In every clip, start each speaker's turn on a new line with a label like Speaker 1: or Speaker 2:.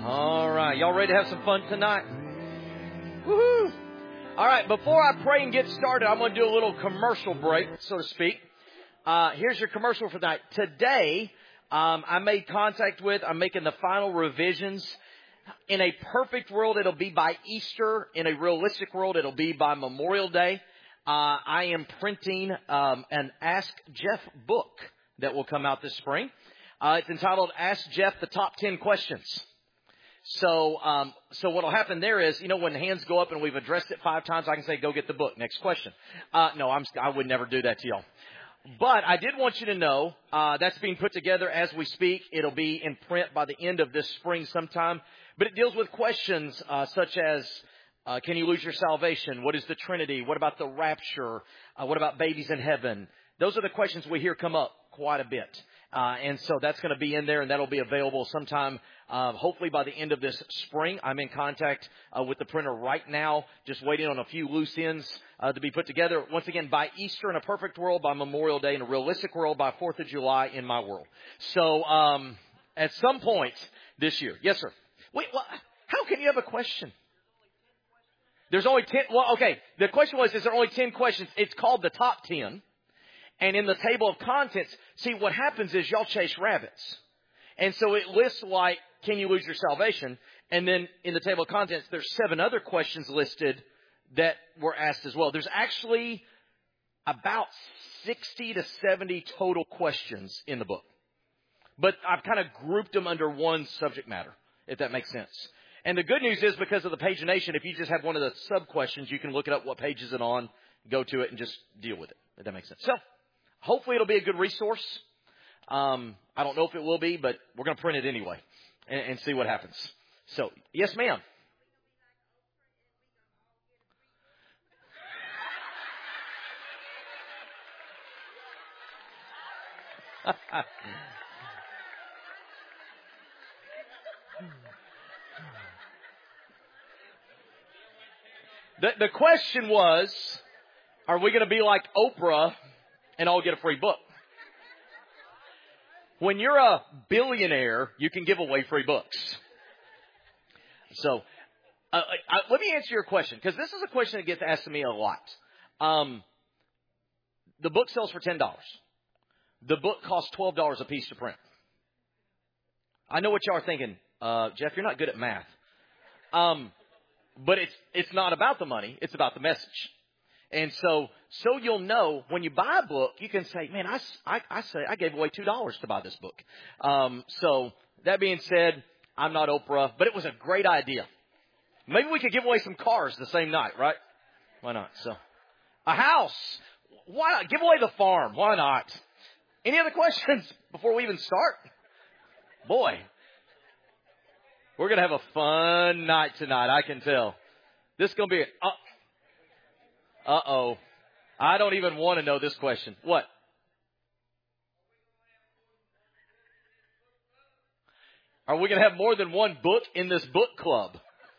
Speaker 1: All right. Y'all ready to have some fun tonight? Woohoo! All right. Before I pray and get started, I'm going to do a little commercial break, so to speak. Here's your commercial for tonight. Today, I made contact with, I'm making the final revisions. In a perfect world, it'll be by Easter. In a realistic world, it'll be by Memorial Day. I am printing an Ask Jeff book that will come out this spring. It's entitled Ask Jeff the Top 10 Questions. So what'll happen there is, you know, when hands go up and we've addressed it 5 times, I can say, go get the book. Next question. No, I would never do that to y'all. But I did want you to know, that's being put together as we speak. It'll be in print by the end of this spring sometime. But it deals with questions, such as, can you lose your salvation? What is the Trinity? What about the rapture? What about babies in heaven? Those are the questions we hear come up quite a bit. And so that's going to be in there, and that'll be available sometime, hopefully by the end of this spring. I'm in contact with the printer right now, just waiting on a few loose ends to be put together. Once again, by Easter in a perfect world, by Memorial Day in a realistic world, by 4th of July in my world. So at some point this year. Yes, sir. Wait, well, how can you have a question? There's only 10. Well, okay. The question was, is there only 10 questions? It's called the top 10. And in the table of contents, see, what happens is y'all chase rabbits. And so it lists like, can you lose your salvation? And then in the table of contents, there's 7 other questions listed that were asked as well. There's actually about 60 to 70 total questions in the book. But I've kind of grouped them under one subject matter, if that makes sense. And the good news is, because of the pagination, if you just have one of the sub-questions, you can look it up, what page is it on, go to it, and just deal with it, if that makes sense. So hopefully it'll be a good resource. I don't know if it will be, but we're going to print it anyway and see what happens. So, yes, ma'am. The question was, are we going to be like Oprah and all get a free book? When you're a billionaire, you can give away free books. So let me answer your question, because this is a question that gets asked to me a lot. The book sells for $10. The book costs $12 a piece to print. I know what y'all are thinking. Jeff, you're not good at math. But it's not about the money. It's about the message. And so you'll know when you buy a book, you can say, man, I gave away $2 to buy this book. So that being said, I'm not Oprah, but it was a great idea. Maybe we could give away some cars the same night, right? Why not? So a house. Why not? Give away the farm. Why not? Any other questions before we even start? Boy, we're going to have a fun night tonight, I can tell. This is going to be uh-oh. I don't even want to know this question. What? Are we going to have more than one book in this book club?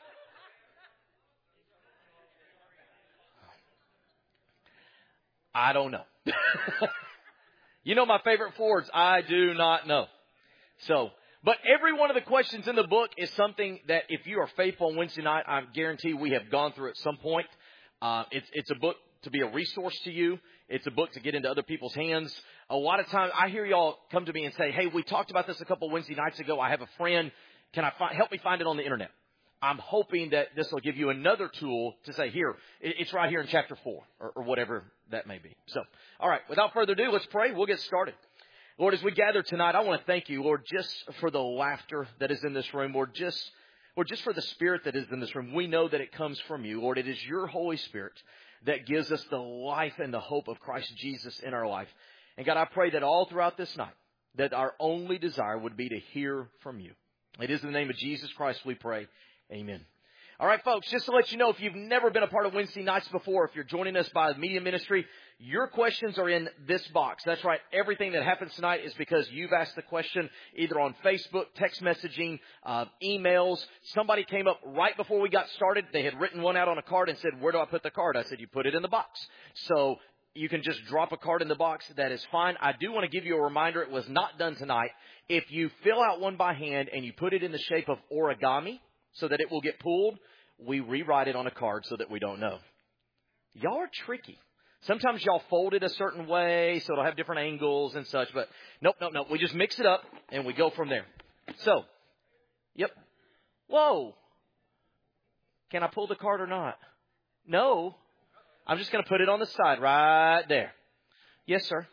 Speaker 1: I don't know. You know my favorite 4 words, I do not know. So, but every one of the questions in the book is something that if you are faithful on Wednesday night, I guarantee we have gone through at some point. It's a book to be a resource to you. It's a book to get into other people's hands. A lot of times I hear y'all come to me and say, hey, we talked about this a couple Wednesday nights ago. I have a friend. Can help me find it on the internet? I'm hoping that this will give you another tool to say, here, it's right here in chapter 4 or whatever that may be. So, all right, without further ado, let's pray. We'll get started. Lord, as we gather tonight, I want to thank you, Lord, just for the laughter that is in this room. Lord, just for the spirit that is in this room. We know that it comes from you. Lord, it is your Holy Spirit that gives us the life and the hope of Christ Jesus in our life. And God, I pray that all throughout this night, that our only desire would be to hear from you. It is in the name of Jesus Christ we pray. Amen. All right, folks, just to let you know, if you've never been a part of Wednesday nights before, if you're joining us by the media ministry, your questions are in this box. That's right. Everything that happens tonight is because you've asked the question either on Facebook, text messaging, emails. Somebody came up right before we got started. They had written one out on a card and said, where do I put the card? I said, you put it in the box. So you can just drop a card in the box. That is fine. I do want to give you a reminder. It was not done tonight. If you fill out one by hand and you put it in the shape of origami so that it will get pulled, we rewrite it on a card so that we don't know. Y'all are tricky. Sometimes y'all fold it a certain way so it'll have different angles and such. But nope. We just mix it up and we go from there. So, yep. Whoa. Can I pull the card or not? No. I'm just going to put it on the side right there. Yes, sir.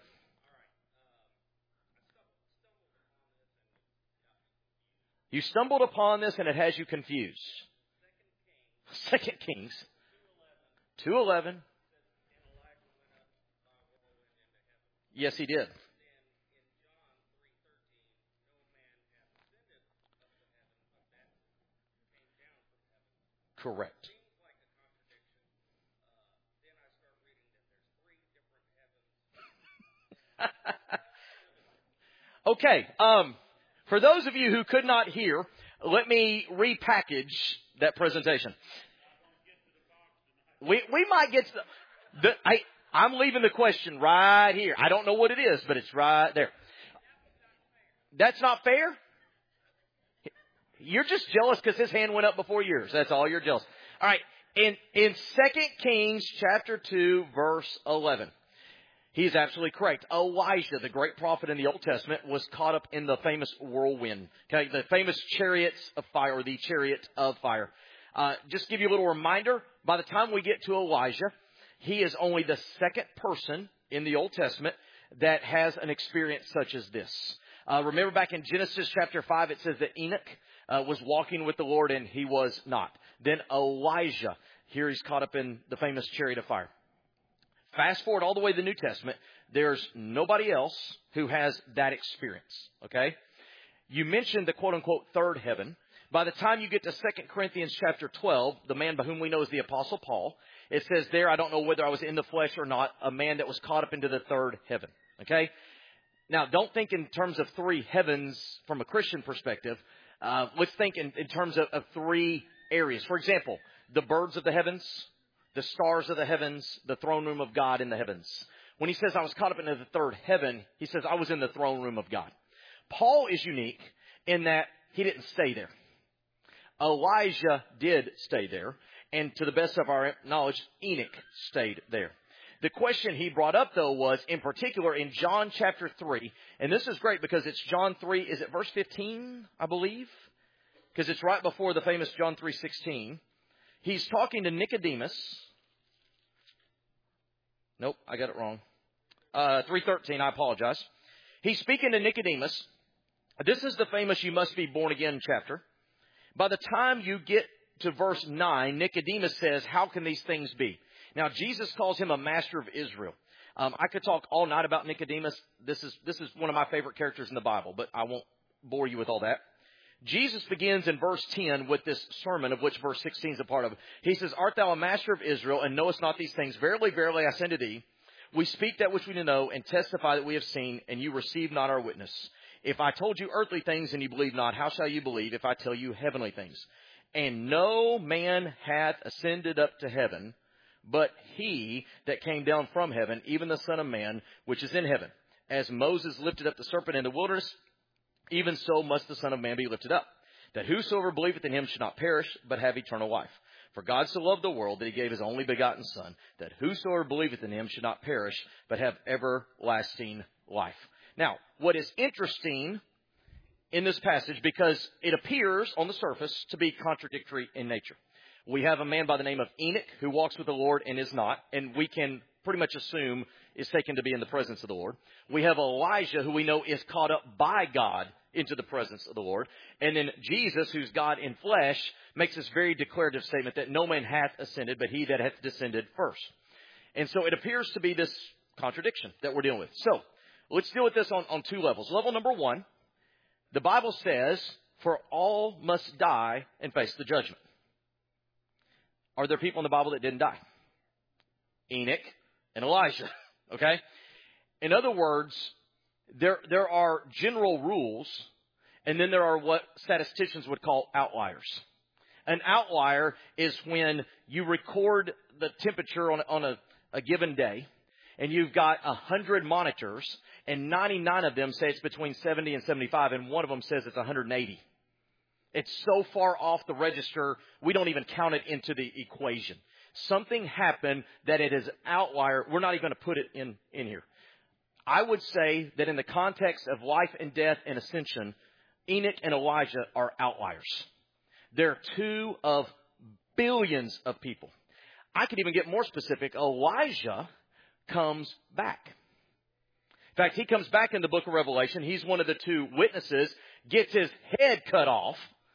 Speaker 1: You stumbled upon this and it has you confused. 2 Kings 2:11. Yes, he did. Correct. Okay. For those of you who could not hear, let me repackage that presentation. We might get to I'm leaving the question right here. I don't know what it is, but it's right there. That's not fair? You're just jealous because his hand went up before yours. That's all. You're jealous. All right. In 2 Kings chapter 2, verse 11. He's absolutely correct. Elijah, the great prophet in the Old Testament, was caught up in the famous whirlwind. Okay, the famous chariots of fire, or the chariot of fire. Just give you a little reminder, by the time we get to Elijah, he is only the second person in the Old Testament that has an experience such as this. Remember back in Genesis chapter 5, it says that Enoch was walking with the Lord and he was not. Then Elijah, here he's caught up in the famous chariot of fire. Fast forward all the way to the New Testament, there's nobody else who has that experience, okay? You mentioned the quote-unquote third heaven. By the time you get to 2 Corinthians chapter 12, the man by whom we know is the Apostle Paul, it says there, I don't know whether I was in the flesh or not, a man that was caught up into the third heaven, okay? Now, don't think in terms of three heavens from a Christian perspective. Let's think in terms of three areas. For example, the birds of the heavens, the stars of the heavens, the throne room of God in the heavens. When he says I was caught up into the third heaven, he says I was in the throne room of God. Paul is unique in that he didn't stay there. Elijah did stay there. And to the best of our knowledge, Enoch stayed there. The question he brought up, though, was in particular in John chapter 3. And this is great because it's John 3. Is it verse 15, I believe? Because it's right before the famous John 3:16. He's talking to Nicodemus. Nope, I got it wrong. 3:13, I apologize. He's speaking to Nicodemus. This is the famous you must be born again chapter. By the time you get to verse 9, Nicodemus says, how can these things be? Now, Jesus calls him a master of Israel. I could talk all night about Nicodemus. This is one of my favorite characters in the Bible, but I won't bore you with all that. Jesus begins in verse 10 with this sermon, of which verse 16 is a part of. He says, art thou a master of Israel, and knowest not these things? Verily, verily, I say unto thee, we speak that which we do know, and testify that we have seen, and you receive not our witness. If I told you earthly things, and you believe not, how shall you believe if I tell you heavenly things? And no man hath ascended up to heaven, but he that came down from heaven, even the Son of Man, which is in heaven. As Moses lifted up the serpent in the wilderness, even so must the Son of Man be lifted up, that whosoever believeth in him should not perish, but have eternal life. For God so loved the world that he gave his only begotten Son, that whosoever believeth in him should not perish, but have everlasting life. Now, what is interesting in this passage, because it appears on the surface to be contradictory in nature. We have a man by the name of Enoch who walks with the Lord and is not, and we can pretty much assume is taken to be in the presence of the Lord. We have Elijah, who we know is caught up by God into the presence of the Lord. And then Jesus, who's God in flesh, makes this very declarative statement that no man hath ascended, but he that hath descended first. And so it appears to be this contradiction that we're dealing with. So let's deal with this on two levels. Level number one, the Bible says, for all must die and face the judgment. Are there people in the Bible that didn't die? Enoch and Elijah. Okay? In other words, there are general rules, and then there are what statisticians would call outliers. An outlier is when you record the temperature on a given day, and you've got 100 monitors, and 99 of them say it's between 70 and 75, and one of them says it's 180. It's so far off the register, we don't even count it into the equation. Something happened that it is outlier. We're not even going to put it in here. I would say that in the context of life and death and ascension, Enoch and Elijah are outliers. They're two of billions of people. I could even get more specific. Elijah comes back. In fact, he comes back in the book of Revelation. He's one of the two witnesses, gets his head cut off.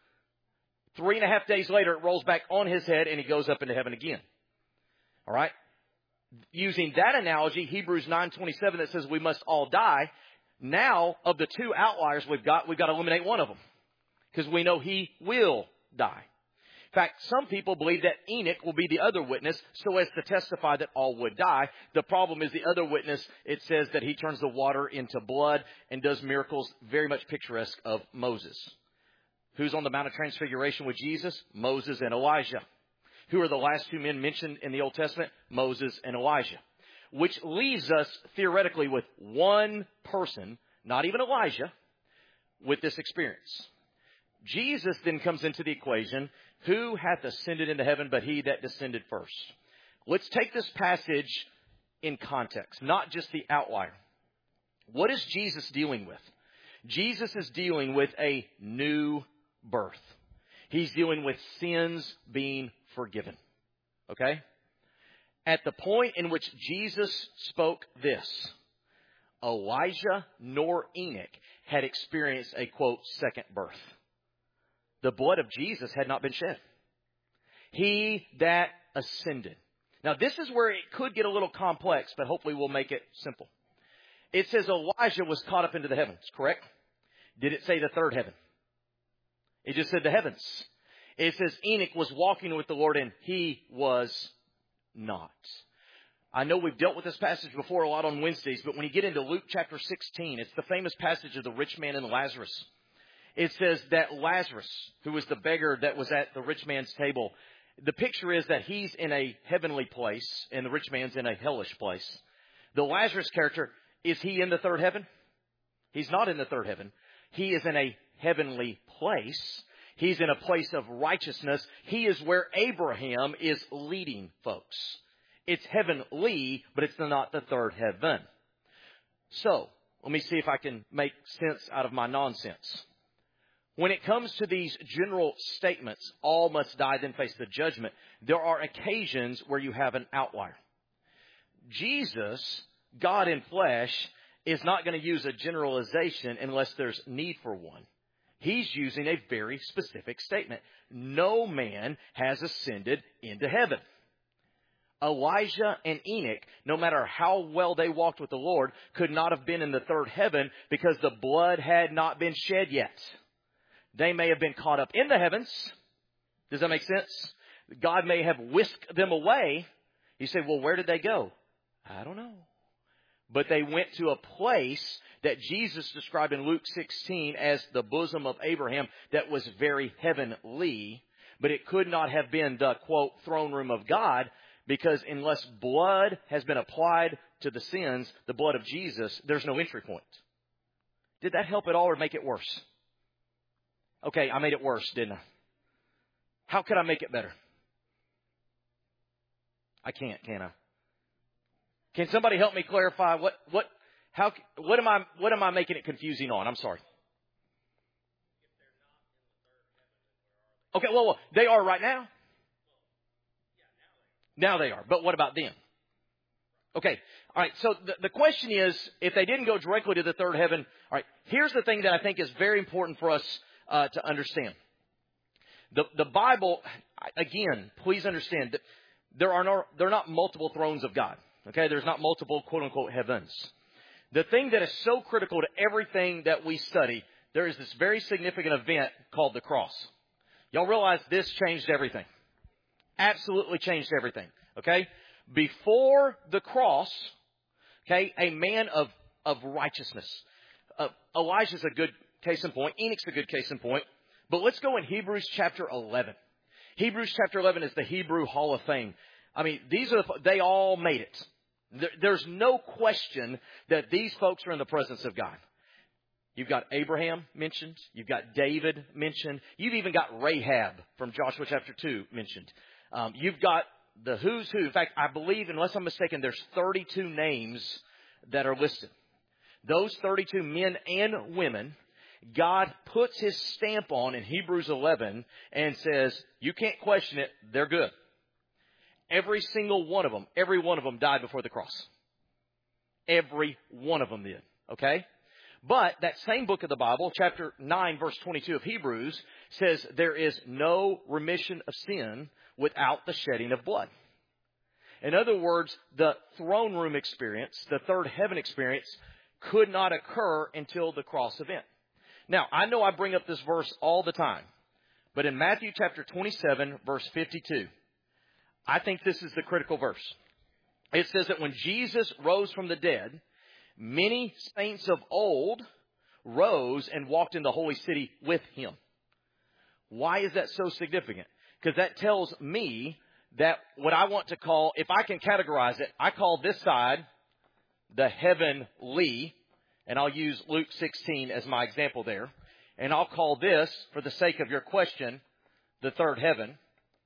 Speaker 1: 3.5 days later, it rolls back on his head, and he goes up into heaven again. All right? Using that analogy, Hebrews 9:27 that says we must all die. Now, of the two outliers we've got to eliminate one of them, because we know he will die. In fact, some people believe that Enoch will be the other witness so as to testify that all would die. The problem is the other witness, it says that he turns the water into blood and does miracles very much picturesque of Moses. Who's on the Mount of Transfiguration with Jesus? Moses and Elijah. Who are the last two men mentioned in the Old Testament? Moses and Elijah. Which leaves us theoretically with one person, not even Elijah, with this experience. Jesus then comes into the equation. Who hath ascended into heaven but he that descended first? Let's take this passage in context, not just the outlier. What is Jesus dealing with? Jesus is dealing with a new birth. He's dealing with sins being forgiven. Okay? At the point in which Jesus spoke this, Elijah nor Enoch had experienced a, quote, second birth. The blood of Jesus had not been shed. He that ascended. Now, this is where it could get a little complex, but hopefully we'll make it simple. It says Elijah was caught up into the heavens, correct? Did it say the third heaven? It just said the heavens. It says Enoch was walking with the Lord and he was not. I know we've dealt with this passage before a lot on Wednesdays, but when you get into Luke chapter 16, it's the famous passage of the rich man and Lazarus. It says that Lazarus, who was the beggar that was at the rich man's table, the picture is that he's in a heavenly place and the rich man's in a hellish place. The Lazarus character, is he in the third heaven? He's not in the third heaven. He is in a heavenly place. He's in a place of righteousness. He is where Abraham is leading folks. It's heavenly, but it's not the third heaven. So, let me see if I can make sense out of my nonsense. When it comes to these general statements, all must die, then face the judgment, there are occasions where you have an outlier. Jesus, God in flesh, is not going to use a generalization unless there's need for one. He's using a very specific statement. No man has ascended into heaven. Elijah and Enoch, no matter how well they walked with the Lord, could not have been in the third heaven because the blood had not been shed yet. They may have been caught up in the heavens. Does that make sense? God may have whisked them away. You say, well, where did they go? I don't know. But they went to a place that Jesus described in Luke 16 as the bosom of Abraham that was very heavenly. But it could not have been the, quote, throne room of God, because unless blood has been applied to the sins, the blood of Jesus, there's no entry point. Did that help at all or make it worse? Okay, I made it worse, didn't I? How could I make it better? I can't, can I? Can somebody help me clarify what am I making it confusing on? I'm sorry. Okay, well, they are right now. Now they are. But what about them? Okay. All right. So the question is, if they didn't go directly to the third heaven, all right, here's the thing that I think is very important for us to understand. The Bible, again, please understand that there are not multiple thrones of God. Okay. There's not multiple quote unquote heavens. The thing that is so critical to everything that we study, there is this very significant event called the cross. Y'all realize this changed everything. Absolutely changed everything. Okay? Before the cross, okay, a man of righteousness. Elijah's a good case in point. Enoch's a good case in point. But let's go in Hebrews chapter 11. Hebrews chapter 11 is the Hebrew Hall of Fame. I mean, they all made it. There's no question that these folks are in the presence of God. You've got Abraham mentioned. You've got David mentioned. You've even got Rahab from Joshua chapter 2 mentioned. You've got the who's who. In fact, I believe, unless I'm mistaken, there's 32 names that are listed. Those 32 men and women, God puts His stamp on in Hebrews 11 and says, you can't question it, they're good. Every single one of them, every one of them died before the cross. Every one of them did. Okay? But that same book of the Bible, chapter 9, verse 22 of Hebrews, says there is no remission of sin without the shedding of blood. In other words, the throne room experience, the third heaven experience, could not occur until the cross event. Now, I know I bring up this verse all the time, but in Matthew chapter 27, verse 52, I think this is the critical verse. It says that when Jesus rose from the dead, many saints of old rose and walked in the holy city with Him. Why is that so significant? Because that tells me that what I want to call, if I can categorize it, I call this side the heavenly, and I'll use Luke 16 as my example there. And I'll call this, for the sake of your question, the third heaven.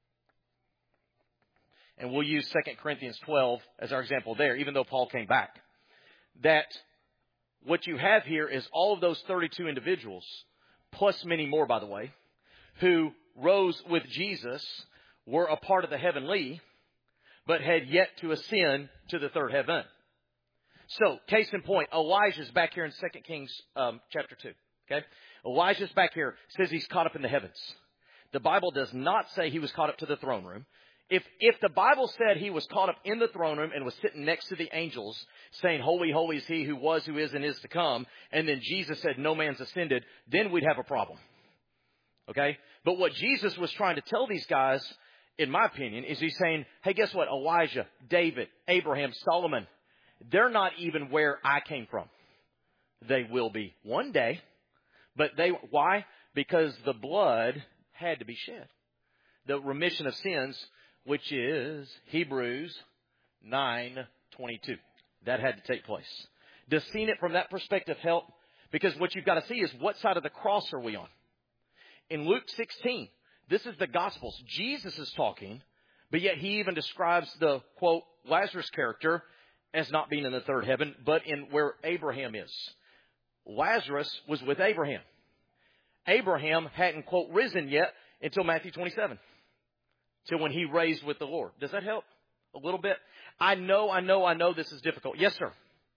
Speaker 1: And we'll use 2 Corinthians 12 as our example there, even though Paul came back. That what you have here is all of those 32 individuals, plus many more, by the way, who rose with Jesus, were a part of the heavenly, but had yet to ascend to the third heaven. So, case in point, Elijah's back here in 2 Kings chapter 2. Okay? Elijah's back here, says he's caught up in the heavens. The Bible does not say he was caught up to the throne room. If the Bible said he was caught up in the throne room and was sitting next to the angels saying, holy, holy is He who was, who is, and is to come, and then Jesus said, no man's ascended, then we'd have a problem. Okay? But what Jesus was trying to tell these guys, in my opinion, is He's saying, hey, guess what? Elijah, David, Abraham, Solomon, they're not even where I came from. They will be one day. But why? Because the blood had to be shed. The remission of sins, which is Hebrews 9:22. That had to take place. Does seeing it from that perspective help? Because what you've got to see is, what side of the cross are we on? In Luke 16, this is the Gospels. Jesus is talking, but yet He even describes the, quote, Lazarus character as not being in the third heaven, but in where Abraham is. Lazarus was with Abraham. Abraham hadn't, quote, risen yet until Matthew 27. Till when he raised with the Lord. Does that help a little bit? I know this is difficult. Yes, sir.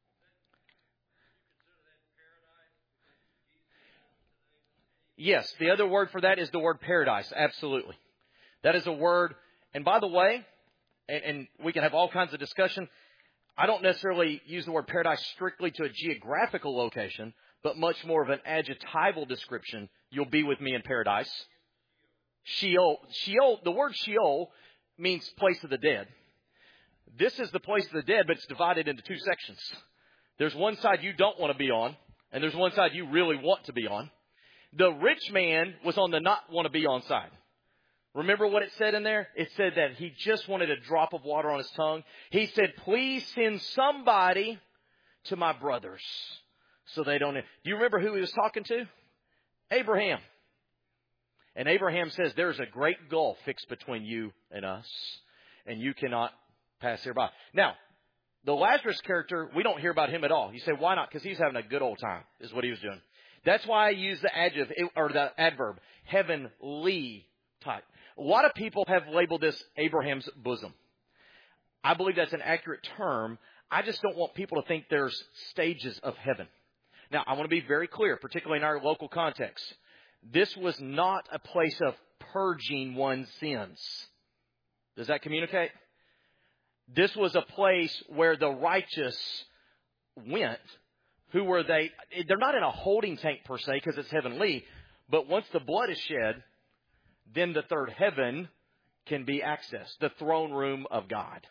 Speaker 1: Yes, the other word for that is the word paradise. Absolutely. That is a word. And by the way, and we can have all kinds of discussion, I don't necessarily use the word paradise strictly to a geographical location, but much more of an adjectival description. You'll be with me in paradise. Sheol. The word Sheol means place of the dead. This is the place of the dead, but it's divided into two sections. There's one side you don't want to be on, and there's one side you really want to be on. The rich man was on the not want to be on side. Remember what it said in there? It said that he just wanted a drop of water on his tongue. He said, please send somebody to my brothers so they don't. Do you remember who he was talking to? Abraham. And Abraham says, there's a great gulf fixed between you and us, and you cannot pass hereby. Now, the Lazarus character, we don't hear about him at all. You say, why not? Because he's having a good old time, is what he was doing. That's why I use the adjective, or the adverb, heavenly type. A lot of people have labeled this Abraham's bosom. I believe that's an accurate term. I just don't want people to think there's stages of heaven. Now, I want to be very clear, particularly in our local context. This was not a place of purging one's sins. Does that communicate? This was a place where the righteous went. Who were they? They're not in a holding tank per se because it's heavenly. But once the blood is shed, then the third heaven can be accessed. The throne room of God.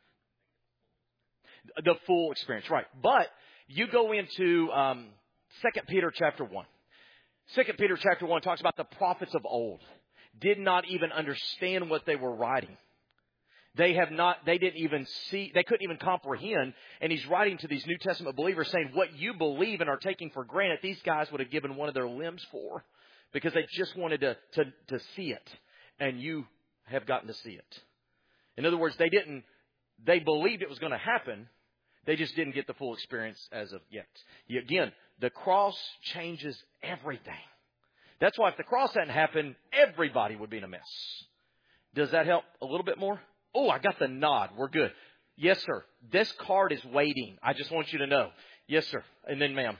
Speaker 1: The full experience, right. But you go into 2 Peter chapter 1. 2 Peter chapter 1 talks about the prophets of old did not even understand what they were writing. They didn't even see, they couldn't even comprehend. And he's writing to these New Testament believers saying, what you believe and are taking for granted, these guys would have given one of their limbs for, because they just wanted to see it. And you have gotten to see it. In other words, they believed it was going to happen. They just didn't get the full experience as of yet. Again, the cross changes everything. That's why if the cross hadn't happened, everybody would be in a mess. Does that help a little bit more? Oh, I got the nod. We're good. Yes, sir. This card is waiting. I just want you to know. Yes, sir. And then, ma'am.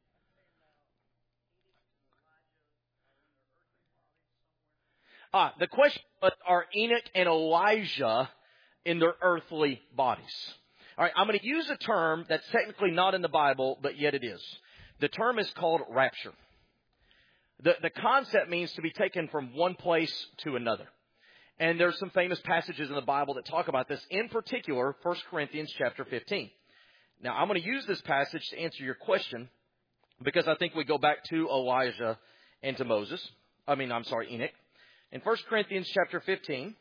Speaker 1: The question was, are Enoch and Elijah in their earthly bodies? All right, I'm going to use a term that's technically not in the Bible, but yet it is. The term is called rapture. The concept means to be taken from one place to another. And there's some famous passages in the Bible that talk about this. In particular, 1 Corinthians chapter 15. Now, I'm going to use this passage to answer your question because I think we go back to Elijah and to Enoch. In 1 Corinthians chapter 15,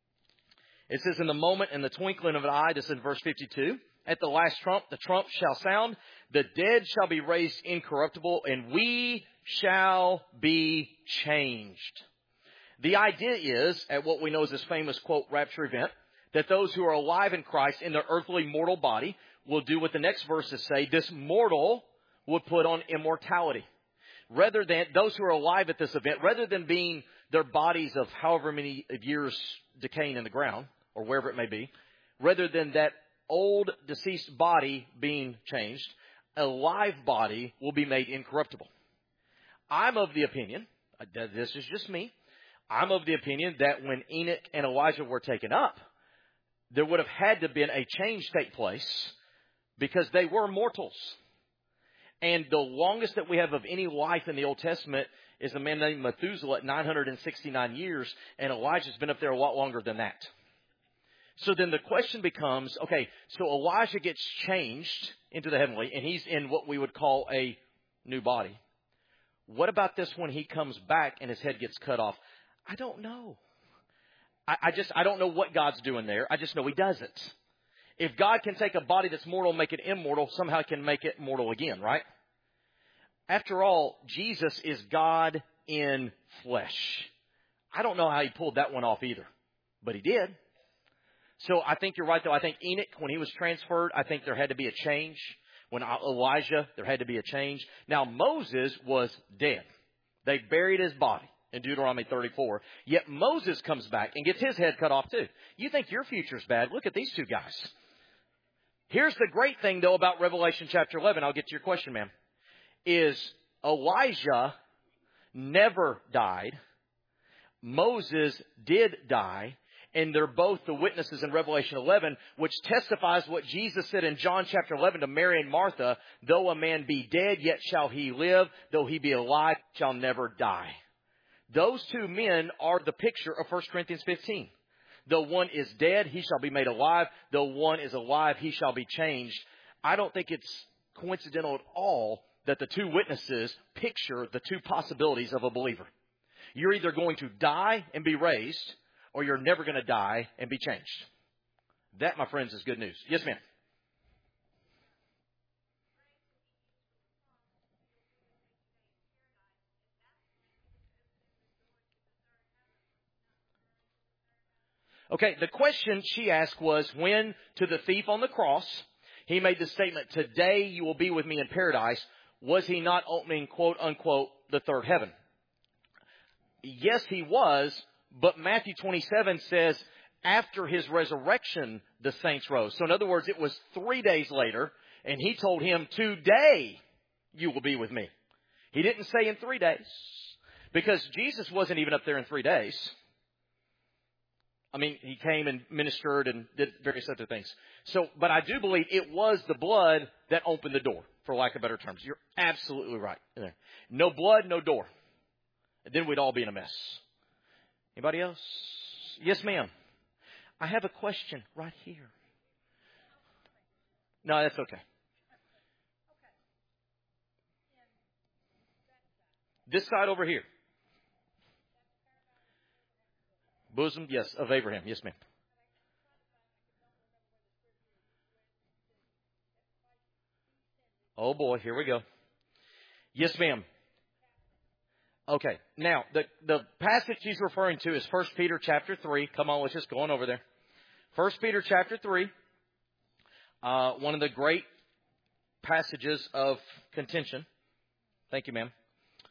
Speaker 1: it says, in the moment, in the twinkling of an eye, this is in verse 52, at the last trump, the trump shall sound, the dead shall be raised incorruptible, and we shall be changed. The idea is, at what we know as this famous, quote, rapture event, that those who are alive in Christ in their earthly mortal body will do what the next verses say. This mortal will put on immortality. Rather than those who are alive at this event, rather than being their bodies of however many years decaying in the ground, or wherever it may be, rather than that old deceased body being changed, a live body will be made incorruptible. I'm of the opinion, this is just me, I'm of the opinion that when Enoch and Elijah were taken up, there would have had to have been a change take place because they were mortals. And the longest that we have of any life in the Old Testament is a man named Methuselah at 969 years, and Elijah's been up there a lot longer than that. So then the question becomes, okay, so Elijah gets changed into the heavenly, and he's in what we would call a new body. What about this when he comes back and his head gets cut off? I don't know. I don't know what God's doing there. I just know he does it. If God can take a body that's mortal and make it immortal, somehow he can make it mortal again, right? After all, Jesus is God in flesh. I don't know how he pulled that one off either, but he did. So I think you're right, though. I think Enoch, when he was transferred, I think there had to be a change. When Elijah, there had to be a change. Now, Moses was dead. They buried his body in Deuteronomy 34. Yet Moses comes back and gets his head cut off too. You think your future's bad? Look at these two guys. Here's the great thing, though, about Revelation chapter 11. I'll get to your question, ma'am. Is Elijah never died. Moses did die. And they're both the witnesses in Revelation 11, which testifies what Jesus said in John chapter 11 to Mary and Martha, though a man be dead, yet shall he live. Though he be alive, shall never die. Those two men are the picture of 1 Corinthians 15. Though one is dead, he shall be made alive. Though one is alive, he shall be changed. I don't think it's coincidental at all that the two witnesses picture the two possibilities of a believer. You're either going to die and be raised, or you're never going to die and be changed. That, my friends, is good news. Yes, ma'am. Okay, the question she asked was when to the thief on the cross, he made the statement, today you will be with me in paradise. Was he not opening, quote unquote, the third heaven? Yes, he was. But Matthew 27 says, after his resurrection, the saints rose. So in other words, it was 3 days later, and he told him, today you will be with me. He didn't say in 3 days, because Jesus wasn't even up there in 3 days. I mean, he came and ministered and did various other things. So, but I do believe it was the blood that opened the door, for lack of better terms. You're absolutely right. No blood, no door. And then we'd all be in a mess. Anybody else? Yes, ma'am. I have a question right here. No, that's okay. This side over here. Bosom, yes, of Abraham. Yes, ma'am. Oh boy, here we go. Yes, ma'am. Okay, now the passage he's referring to is 1 Peter chapter 3. Come on, let's just go on over there. 1 Peter chapter 3, one of the great passages of contention. Thank you, ma'am.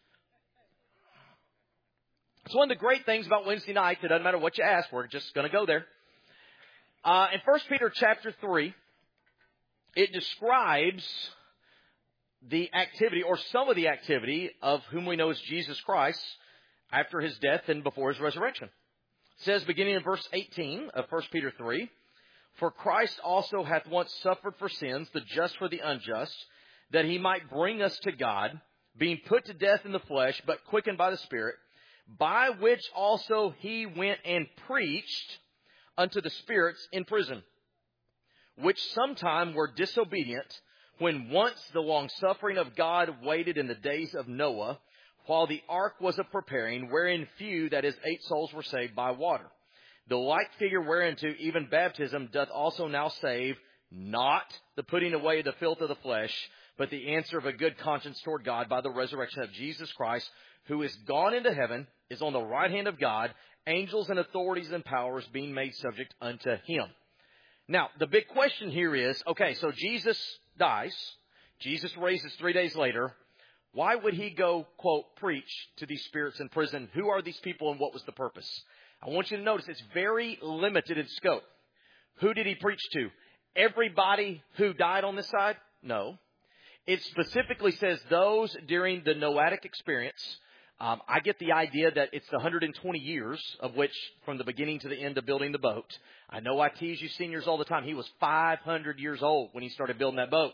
Speaker 1: It's one of the great things about Wednesday night. It doesn't matter what you ask. We're just going to go there. In 1 Peter chapter 3, it describes the activity or some of the activity of whom we know as Jesus Christ after his death and before his resurrection. It says, beginning in verse 18 of 1 Peter 3, for Christ also hath once suffered for sins, the just for the unjust, that he might bring us to God, being put to death in the flesh, but quickened by the Spirit, by which also he went and preached unto the spirits in prison, which sometime were disobedient, when once the long-suffering of God waited in the days of Noah, while the ark was a-preparing, wherein few, that is, 8 souls, were saved by water. The like figure whereunto even baptism doth also now save, not the putting away of the filth of the flesh, but the answer of a good conscience toward God by the resurrection of Jesus Christ, who is gone into heaven, is on the right hand of God, angels and authorities and powers being made subject unto him. Now, the big question here is, okay, so Jesus dies. Jesus raises 3 days later. Why would he go, quote, preach to these spirits in prison? Who are these people and what was the purpose? I want you to notice it's very limited in scope. Who did he preach to? Everybody who died on this side? No. It specifically says those during the Noahic experience. I get the idea that it's the 120 years of which from the beginning to the end of building the boat. I know I tease you seniors all the time. He was 500 years old when he started building that boat.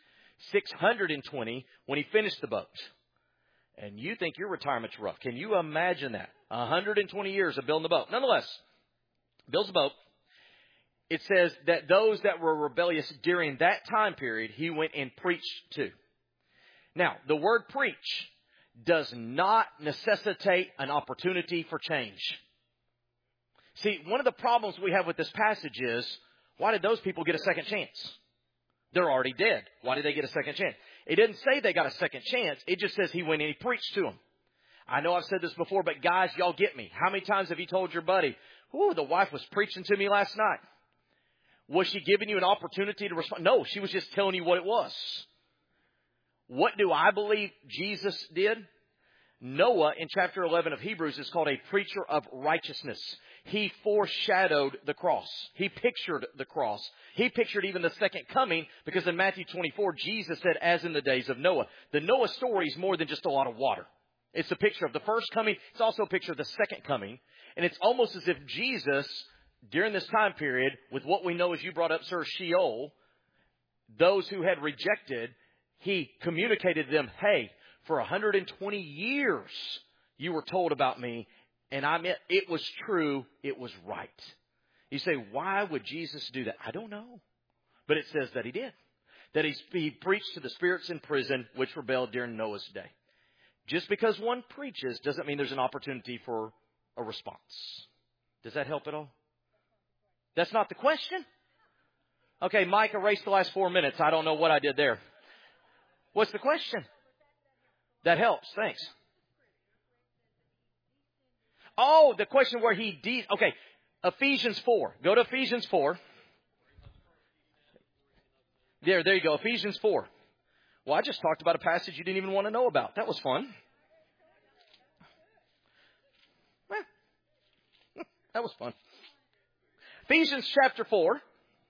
Speaker 1: 620 when he finished the boat. And you think your retirement's rough. Can you imagine that? 120 years of building the boat. Nonetheless, builds a boat. It says that those that were rebellious during that time period, he went and preached to. Now, the word preach does not necessitate an opportunity for change. See, one of the problems we have with this passage is, why did those people get a second chance? They're already dead. Why did they get a second chance? It didn't say they got a second chance. It just says he went and he preached to them. I know I've said this before, but guys, y'all get me. How many times have you told your buddy, ooh, the wife was preaching to me last night? Was she giving you an opportunity to respond? No, she was just telling you what it was. What do I believe Jesus did? Noah, in chapter 11 of Hebrews, is called a preacher of righteousness. He foreshadowed the cross. He pictured the cross. He pictured even the second coming, because in Matthew 24, Jesus said, as in the days of Noah. The Noah story is more than just a lot of water. It's a picture of the first coming. It's also a picture of the second coming. And it's almost as if Jesus, during this time period, with what we know, as you brought up, sir, Sheol, those who had rejected, he communicated to them, hey, for 120 years you were told about me, and I meant it was true, it was right. You say, why would Jesus do that? I don't know. But it says that he did. That he preached to the spirits in prison which rebelled during Noah's day. Just because one preaches doesn't mean there's an opportunity for a response. Does that help at all? That's not the question? Okay, Mike erased the last 4 minutes. I don't know what I did there. What's the question? That helps. Thanks. Oh, the question where okay, Ephesians 4. Go to Ephesians 4. There you go. Ephesians 4. Well, I just talked about a passage you didn't even want to know about. That was fun. That was fun. Ephesians chapter 4.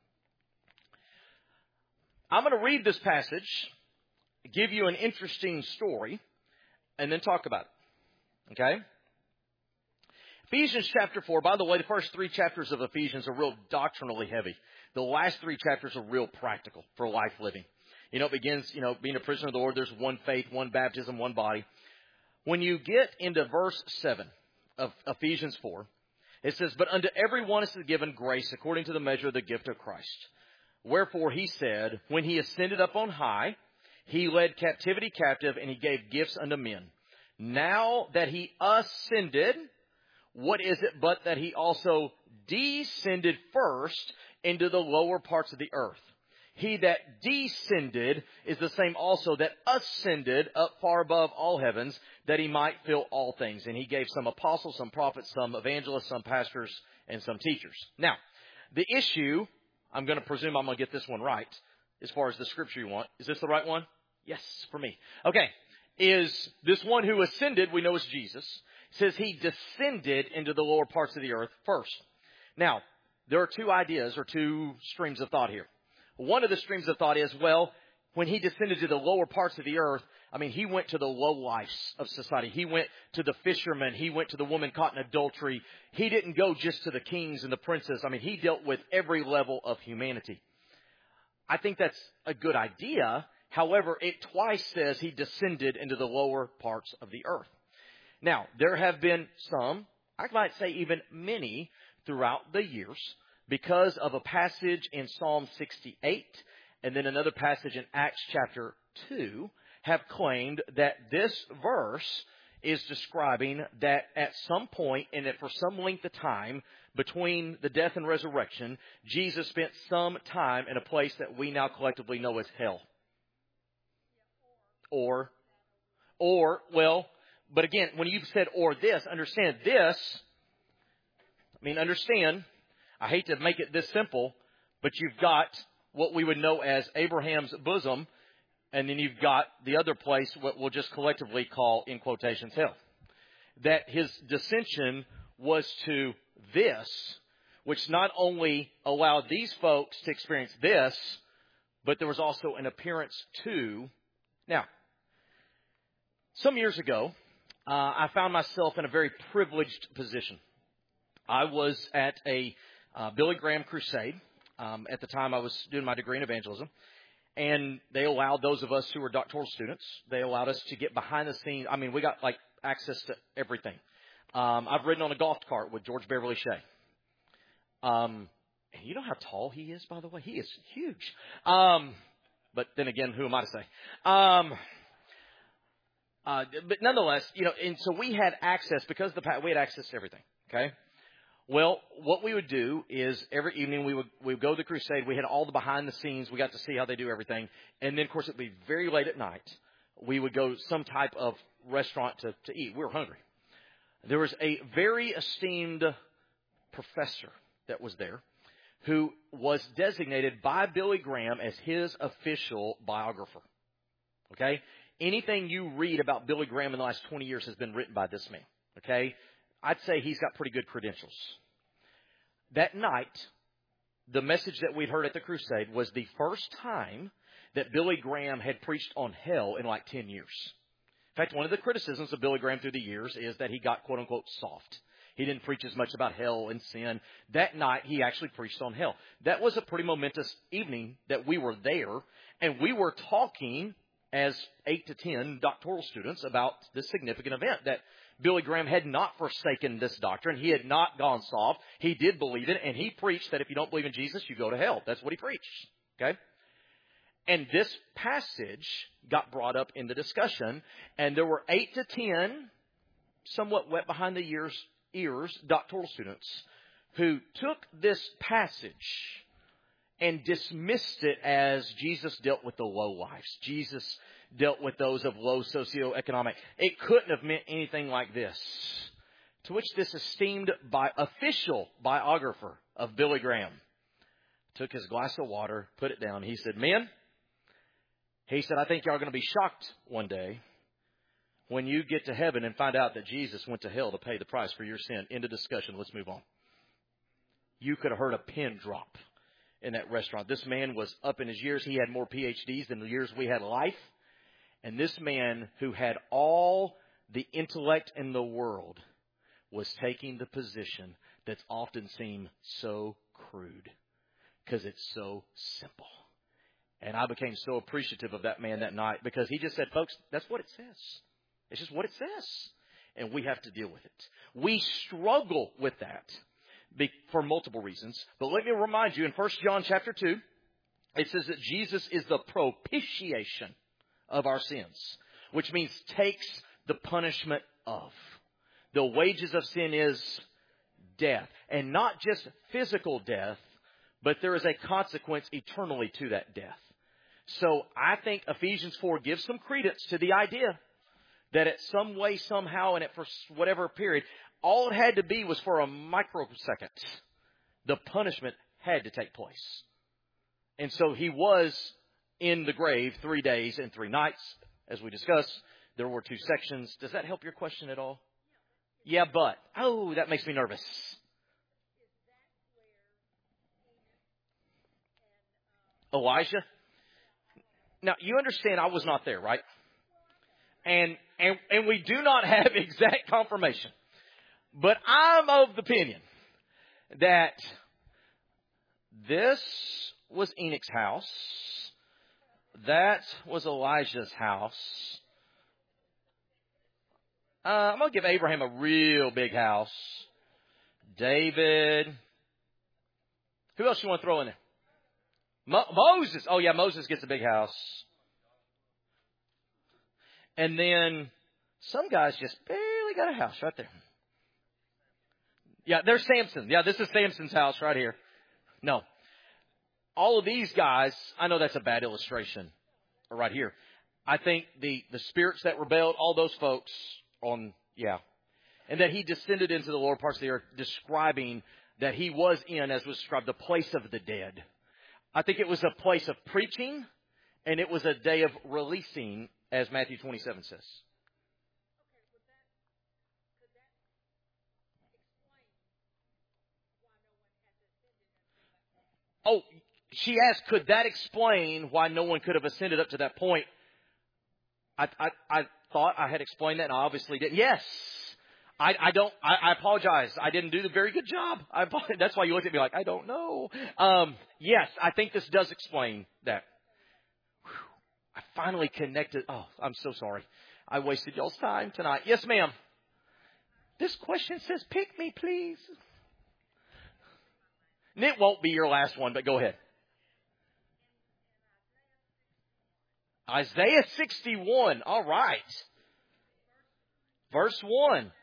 Speaker 1: I'm going to read this passage, give you an interesting story, and then talk about it. Okay? Ephesians chapter 4. By the way, the first 3 chapters of Ephesians are real doctrinally heavy. The last 3 chapters are real practical for life living. It begins, being a prisoner of the Lord. There's one faith, one baptism, one body. When you get into verse 7 of Ephesians 4, it says, but unto every one is given grace according to the measure of the gift of Christ. Wherefore he said, when he ascended up on high, he led captivity captive, and he gave gifts unto men. Now that he ascended, what is it but that he also descended first into the lower parts of the earth? he that descended is the same also that ascended up far above all heavens, that he might fill all things. And he gave some apostles, some prophets, some evangelists, some pastors, and some teachers. Now, the issue, I'm going to presume I'm going to get this one right, as far as the scripture you want. Is this the right one? Yes, for me. Okay. Is this one who ascended, we know is Jesus, says he descended into the lower parts of the earth first. Now, there are two ideas or two streams of thought here. One of the streams of thought is, well, when he descended to the lower parts of the earth, I mean, he went to the lowlifes of society. He went to the fishermen. He went to the woman caught in adultery. He didn't go just to the kings and the princes. I mean, he dealt with every level of humanity. I think that's a good idea. However, it twice says he descended into the lower parts of the earth. Now, there have been some, I might say even many, throughout the years, because of a passage in Psalm 68 and then another passage in Acts chapter 2, have claimed that this verse is describing that at some point and that for some length of time between the death and resurrection, Jesus spent some time in a place that we now collectively know as hell. Well, but again, when you've said or this, understand this, understand, I hate to make it this simple, but you've got what we would know as Abraham's bosom, and then you've got the other place, what we'll just collectively call, in quotations, hell. That his descension was to this, which not only allowed these folks to experience this, but there was also an appearance to. Now, some years ago, I found myself in a very privileged position. I was at a Billy Graham crusade. At the time, I was doing my degree in evangelism. And they allowed those of us who were doctoral students, they allowed us to get behind the scenes. I mean, we got access to everything. I've ridden on a golf cart with George Beverly Shea. And you know how tall he is, by the way? He is huge. But then again, who am I to say? But nonetheless, and so we had access because we had access to everything. Okay. Well, what we would do is every evening we would go to the crusade. We had all the behind the scenes. We got to see how they do everything. And then, of course, it'd be very late at night. We would go some type of restaurant to eat. We were hungry. There was a very esteemed professor that was there who was designated by Billy Graham as his official biographer. Okay? Anything you read about Billy Graham in the last 20 years has been written by this man. Okay? I'd say he's got pretty good credentials. That night, the message that we'd heard at the crusade was the first time that Billy Graham had preached on hell in 10 years. In fact, one of the criticisms of Billy Graham through the years is that he got, quote unquote, soft. He didn't preach as much about hell and sin. That night, he actually preached on hell. That was a pretty momentous evening that we were there, and we were talking as 8 to 10 doctoral students about this significant event that Billy Graham had not forsaken this doctrine. He had not gone soft. He did believe it, and he preached that if you don't believe in Jesus, you go to hell. That's what he preached. Okay? And this passage got brought up in the discussion, and there were 8 to 10, somewhat wet behind the ears, doctoral students who took this passage and dismissed it as Jesus dealt with the low lives. Jesus dealt with those of low socioeconomic. It couldn't have meant anything like this. To which this esteemed official biographer of Billy Graham took his glass of water, put it down. He said, "Men," he said, "I think y'all are going to be shocked one day when you get to heaven and find out that Jesus went to hell to pay the price for your sin." End of discussion. Let's move on. You could have heard a pin drop in that restaurant. This man was up in his years. He had more PhDs than the years we had life. And this man who had all the intellect in the world was taking the position that's often seemed so crude because it's so simple. And I became so appreciative of that man that night because he just said, folks, that's what it says. It's just what it says. And we have to deal with it. We struggle with that for multiple reasons. But let me remind you, in 1 John chapter 2, it says that Jesus is the propitiation of our sins, which means takes the punishment of. The wages of sin is death. And not just physical death, but there is a consequence eternally to that death. So I think Ephesians 4 gives some credence to the idea that at some way, somehow, and for whatever period, all it had to be was for a microsecond. The punishment had to take place. And so he was in the grave 3 days and 3 nights, as we discussed. There were 2 sections. Does that help your question at all? Yeah, but. Oh, that makes me nervous. Elijah? Now, you understand I was not there, right? And we do not have exact confirmation. But I'm of the opinion that this was Enoch's house. That was Elijah's house. I'm going to give Abraham a real big house. David. Who else you want to throw in there? Moses. Oh, yeah, Moses gets a big house. And then some guys just barely got a house right there. Yeah, there's Samson. Yeah, this is Samson's house right here. No. All of these guys, I know that's a bad illustration right here. I think the spirits that rebelled, all those folks and that he descended into the lower parts of the earth, describing that he was in, as was described, the place of the dead. I think it was a place of preaching, and it was a day of releasing, as Matthew 27 says. Oh, she asked, could that explain why no one could have ascended up to that point? I thought I had explained that, and I obviously didn't. Yes. I apologize. I didn't do the very good job. That's why you looked at me like, I don't know. Yes, I think this does explain that. Whew, I finally connected. Oh, I'm so sorry. I wasted y'all's time tonight. Yes, ma'am. This question says, pick me, please. And it won't be your last one, but go ahead. Isaiah 61. All right. Verse 1.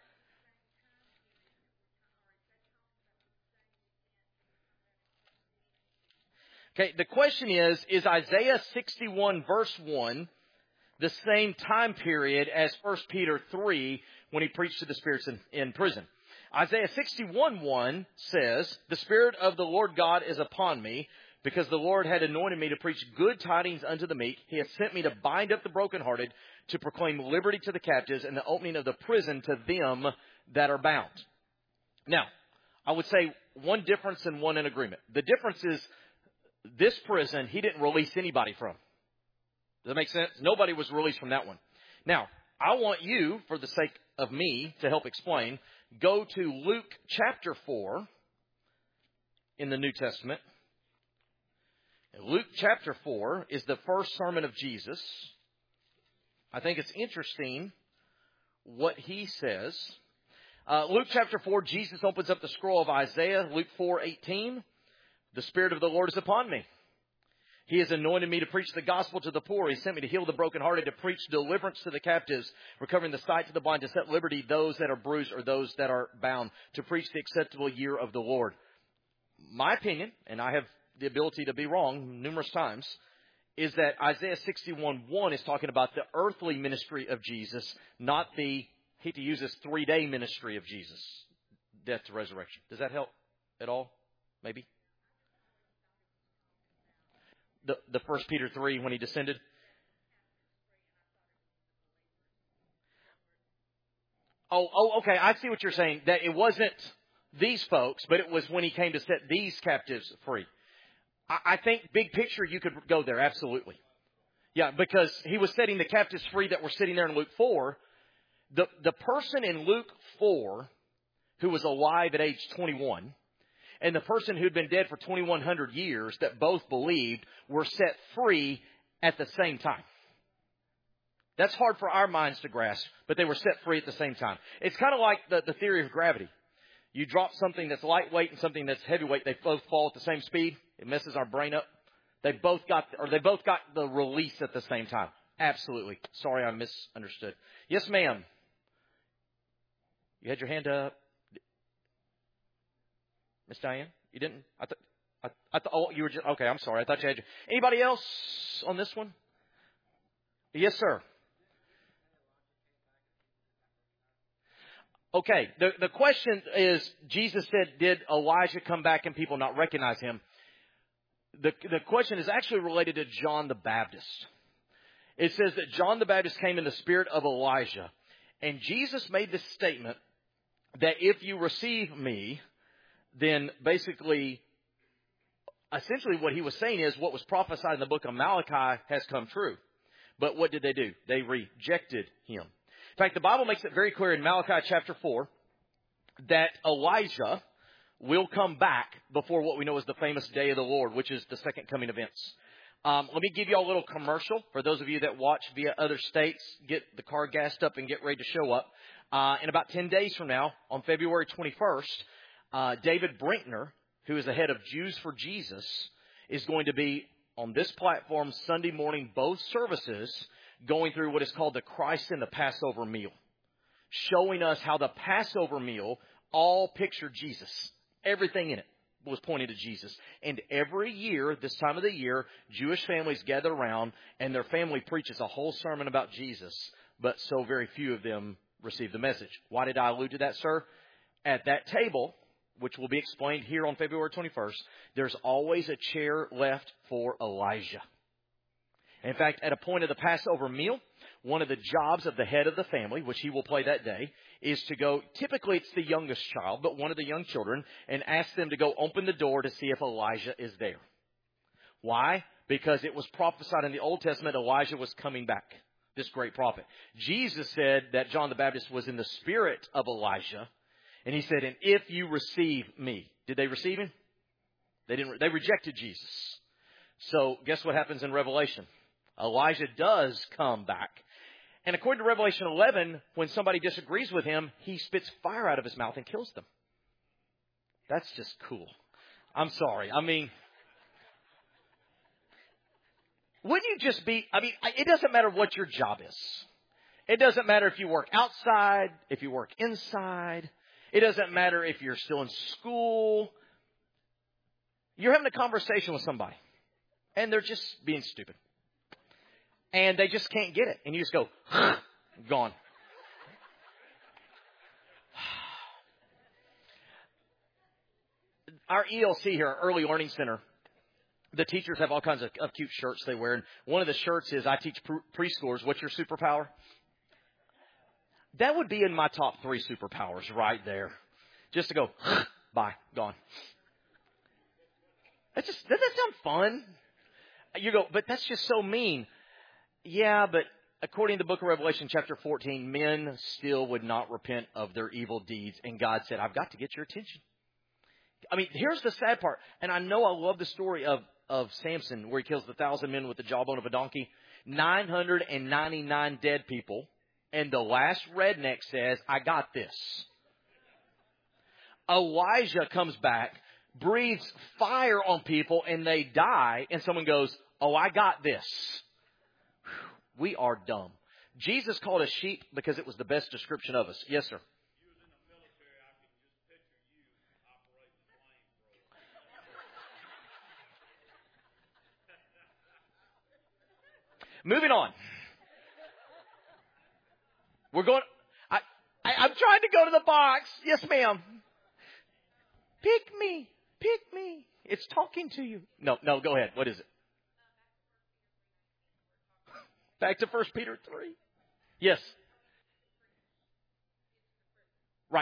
Speaker 1: Okay, the question is Isaiah 61 verse 1 the same time period as 1 Peter 3 when he preached to the spirits in prison? Isaiah 61:1 says, the Spirit of the Lord God is upon me, because the Lord had anointed me to preach good tidings unto the meek. He has sent me to bind up the brokenhearted, to proclaim liberty to the captives, and the opening of the prison to them that are bound. Now, I would say one difference and one in agreement. The difference is this prison, he didn't release anybody from. Does that make sense? Nobody was released from that one. Now, I want you, for the sake of me, to help explain, go to Luke chapter 4 in the New Testament. Luke chapter 4 is the first sermon of Jesus. I think it's interesting what he says. Luke chapter 4, Jesus opens up the scroll of Isaiah. Luke 4:18. The Spirit of the Lord is upon me. He has anointed me to preach the gospel to the poor. He sent me to heal the brokenhearted, to preach deliverance to the captives, recovering the sight to the blind, to set liberty those that are bruised or those that are bound, to preach the acceptable year of the Lord. My opinion, and I have the ability to be wrong numerous times, is that Isaiah 61:1 is talking about the earthly ministry of Jesus, not the, hate to use this, 3-day ministry of Jesus, death to resurrection. Does that help at all? Maybe? The 1 Peter 3 when he descended? Oh, okay. I see what you're saying. That it wasn't these folks, but it was when he came to set these captives free. I think big picture you could go there. Absolutely. Yeah, because he was setting the captives free that were sitting there in Luke 4. The person in Luke 4 who was alive at age 21 and the person who'd been dead for 2,100 years that both believed were set free at the same time. That's hard for our minds to grasp, but they were set free at the same time. It's kind of like the theory of gravity. You drop something that's lightweight and something that's heavyweight, they both fall at the same speed. It messes our brain up. They both got the release at the same time. Absolutely. Sorry, I misunderstood. Yes, ma'am. You had your hand up. Miss Diane, you didn't? Oh, you were just, okay, I'm sorry. I thought you had. Anybody else on this one? Yes, sir. Okay, the question is, Jesus said, did Elijah come back and people not recognize him? The question is actually related to John the Baptist. It says that John the Baptist came in the spirit of Elijah. And Jesus made this statement that if you receive me, then basically, essentially what he was saying is what was prophesied in the book of Malachi has come true. But what did they do? They rejected him. In fact, the Bible makes it very clear in Malachi chapter 4 that Elijah will come back before what we know as the famous day of the Lord, which is the second coming events. Let me give you all a little commercial for those of you that watch via other states. Get the car gassed up and get ready to show up. In about 10 days from now, on February 21st, David Brinkner, who is the head of Jews for Jesus, is going to be on this platform Sunday morning, both services, going through what is called the Christ and the Passover meal, showing us how the Passover meal all pictured Jesus. Everything in it was pointing to Jesus. And every year, this time of the year, Jewish families gather around and their family preaches a whole sermon about Jesus, but so very few of them receive the message. Why did I allude to that, sir? At that table, which will be explained here on February 21st, there's always a chair left for Elijah. In fact, at a point of the Passover meal, one of the jobs of the head of the family, which he will play that day, is to go, typically it's the youngest child, but one of the young children, and ask them to go open the door to see if Elijah is there. Why? Because it was prophesied in the Old Testament Elijah was coming back, this great prophet. Jesus said that John the Baptist was in the spirit of Elijah, and he said, and if you receive me. Did they receive him? They didn't. They rejected Jesus. So guess what happens in Revelation? Elijah does come back. And according to Revelation 11, when somebody disagrees with him, he spits fire out of his mouth and kills them. That's just cool. I'm sorry. I mean, wouldn't you just be, it doesn't matter what your job is. It doesn't matter if you work outside, if you work inside. It doesn't matter if you're still in school. You're having a conversation with somebody, and they're just being stupid. And they just can't get it. And you just go, gone. Our ELC here, our Early Learning Center, the teachers have all kinds of cute shirts they wear. And one of the shirts is, I teach preschoolers. What's your superpower? That would be in my top 3 superpowers right there. Just to go, bye, gone. Doesn't that sound fun? You go, but that's just so mean. Yeah, but according to the book of Revelation chapter 14, men still would not repent of their evil deeds. And God said, I've got to get your attention. I mean, here's the sad part. And I know I love the story of Samson, where he kills the 1,000 men with the jawbone of a donkey. 999 dead people. And the last redneck says, I got this. Elijah comes back, breathes fire on people, and they die. And someone goes, oh, I got this. We are dumb. Jesus called us sheep because it was the best description of us. Yes, sir. Moving on. We're going. I'm trying to go to the box. Yes, ma'am. Pick me. Pick me. It's talking to you. No, go ahead. What is it? Back to 1 Peter 3. Yes. Right.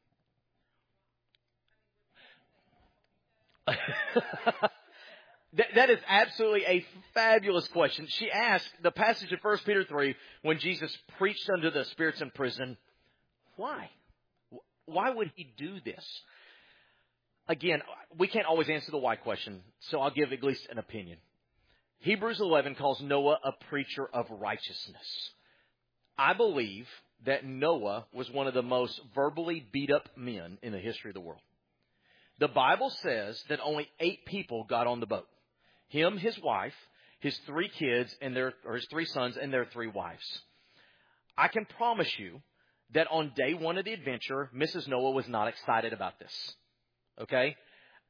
Speaker 1: That is absolutely a fabulous question. She asked the passage of 1 Peter 3 when Jesus preached unto the spirits in prison. Why? Why would he do this? Again, we can't always answer the why question, so I'll give at least an opinion. Hebrews 11 calls Noah a preacher of righteousness. I believe that Noah was one of the most verbally beat up men in the history of the world. The Bible says that only 8 people got on the boat. Him, his wife, his 3 kids, his 3 sons and their 3 wives. I can promise you that on day 1 of the adventure, Mrs. Noah was not excited about this. Okay?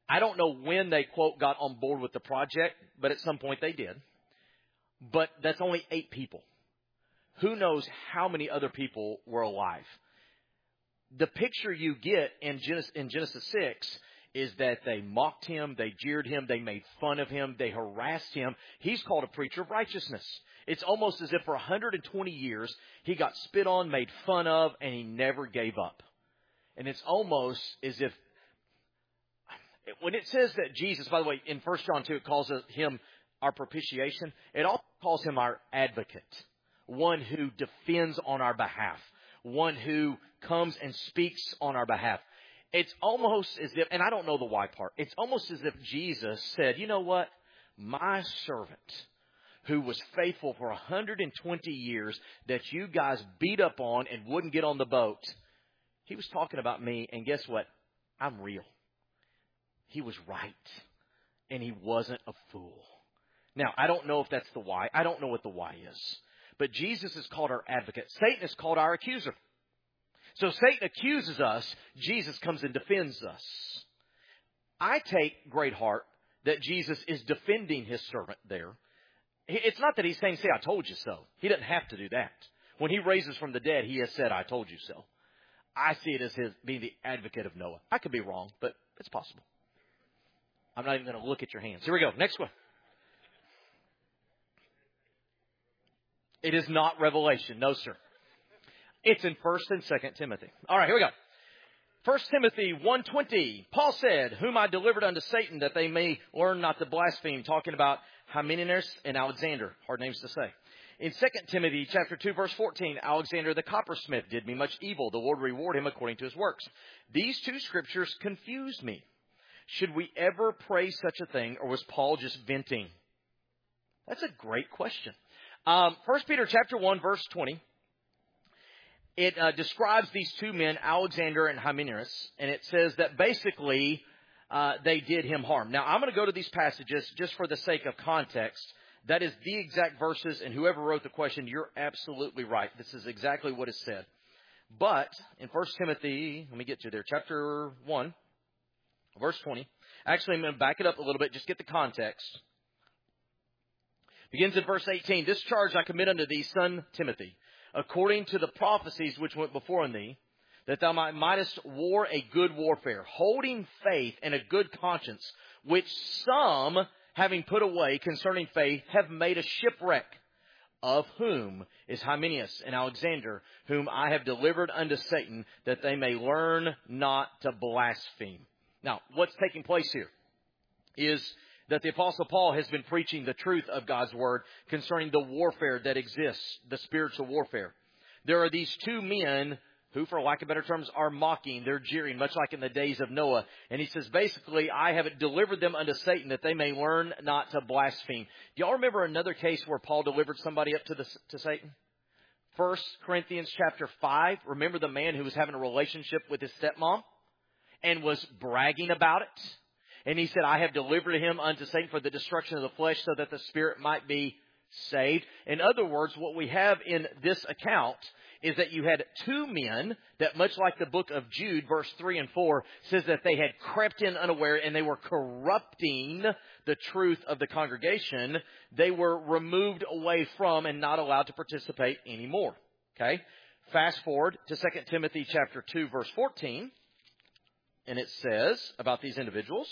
Speaker 1: I don't know when they, quote, got on board with the project, but at some point they did. But that's only 8 people. Who knows how many other people were alive? The picture you get in Genesis 6 is that they mocked him, they jeered him, they made fun of him, they harassed him. He's called a preacher of righteousness. It's almost as if for 120 years he got spit on, made fun of, and he never gave up. And it's almost as if, when it says that Jesus, by the way, in 1 John 2, it calls him our propitiation. It also calls him our advocate, one who defends on our behalf, one who comes and speaks on our behalf. It's almost as if, and I don't know the why part, it's almost as if Jesus said, you know what? My servant who was faithful for 120 years that you guys beat up on and wouldn't get on the boat, he was talking about me, and guess what? I'm real. He was right, and he wasn't a fool. Now, I don't know if that's the why. I don't know what the why is. But Jesus is called our advocate. Satan is called our accuser. So Satan accuses us. Jesus comes and defends us. I take great heart that Jesus is defending his servant there. It's not that he's saying, say, I told you so. He doesn't have to do that. When he raises from the dead, he has said, I told you so. I see it as his being the advocate of Noah. I could be wrong, but it's possible. I'm not even going to look at your hands. Here we go. Next one. It is not Revelation. No, sir. It's in 1 and 2 Timothy. All right, here we go. 1 Timothy 1:20. Paul said, whom I delivered unto Satan, that they may learn not to blaspheme. Talking about Hymenaeus and Alexander. Hard names to say. In 2 Timothy chapter 2, verse 14, Alexander the coppersmith did me much evil. The Lord reward him according to his works. These two scriptures confused me. Should we ever pray such a thing, or was Paul just venting? That's a great question. 1 Peter chapter 1, verse 20. It describes these two men, Alexander and Hymenaeus, and it says that basically they did him harm. Now, I'm going to go to these passages just for the sake of context. That is the exact verses, and whoever wrote the question, you're absolutely right. This is exactly what is said. But in 1 Timothy, let me get to there, chapter 1, verse 20. Actually, I'm going to back it up a little bit, just get the context. Begins in verse 18. This charge I commit unto thee, son Timothy, according to the prophecies which went before in thee, that thou mightest war a good warfare, holding faith and a good conscience, which some, having put away concerning faith, have made a shipwreck, of whom is Hymenaeus and Alexander, whom I have delivered unto Satan, that they may learn not to blaspheme. Now, what's taking place here is that the Apostle Paul has been preaching the truth of God's Word concerning the warfare that exists, the spiritual warfare. There are these two men who, for lack of better terms, are mocking, they're jeering, much like in the days of Noah. And he says, basically, I have delivered them unto Satan, that they may learn not to blaspheme. Do y'all remember another case where Paul delivered somebody up to Satan? 1 Corinthians chapter 5. Remember the man who was having a relationship with his stepmom and was bragging about it? And he said, I have delivered him unto Satan for the destruction of the flesh, so that the spirit might be saved. In other words, what we have in this account is that you had two men that, much like the book of Jude, verse 3 and 4, says that they had crept in unaware and they were corrupting the truth of the congregation. They were removed away from and not allowed to participate anymore. Okay? Fast forward to 2 Timothy chapter 2, verse 14. And it says about these individuals,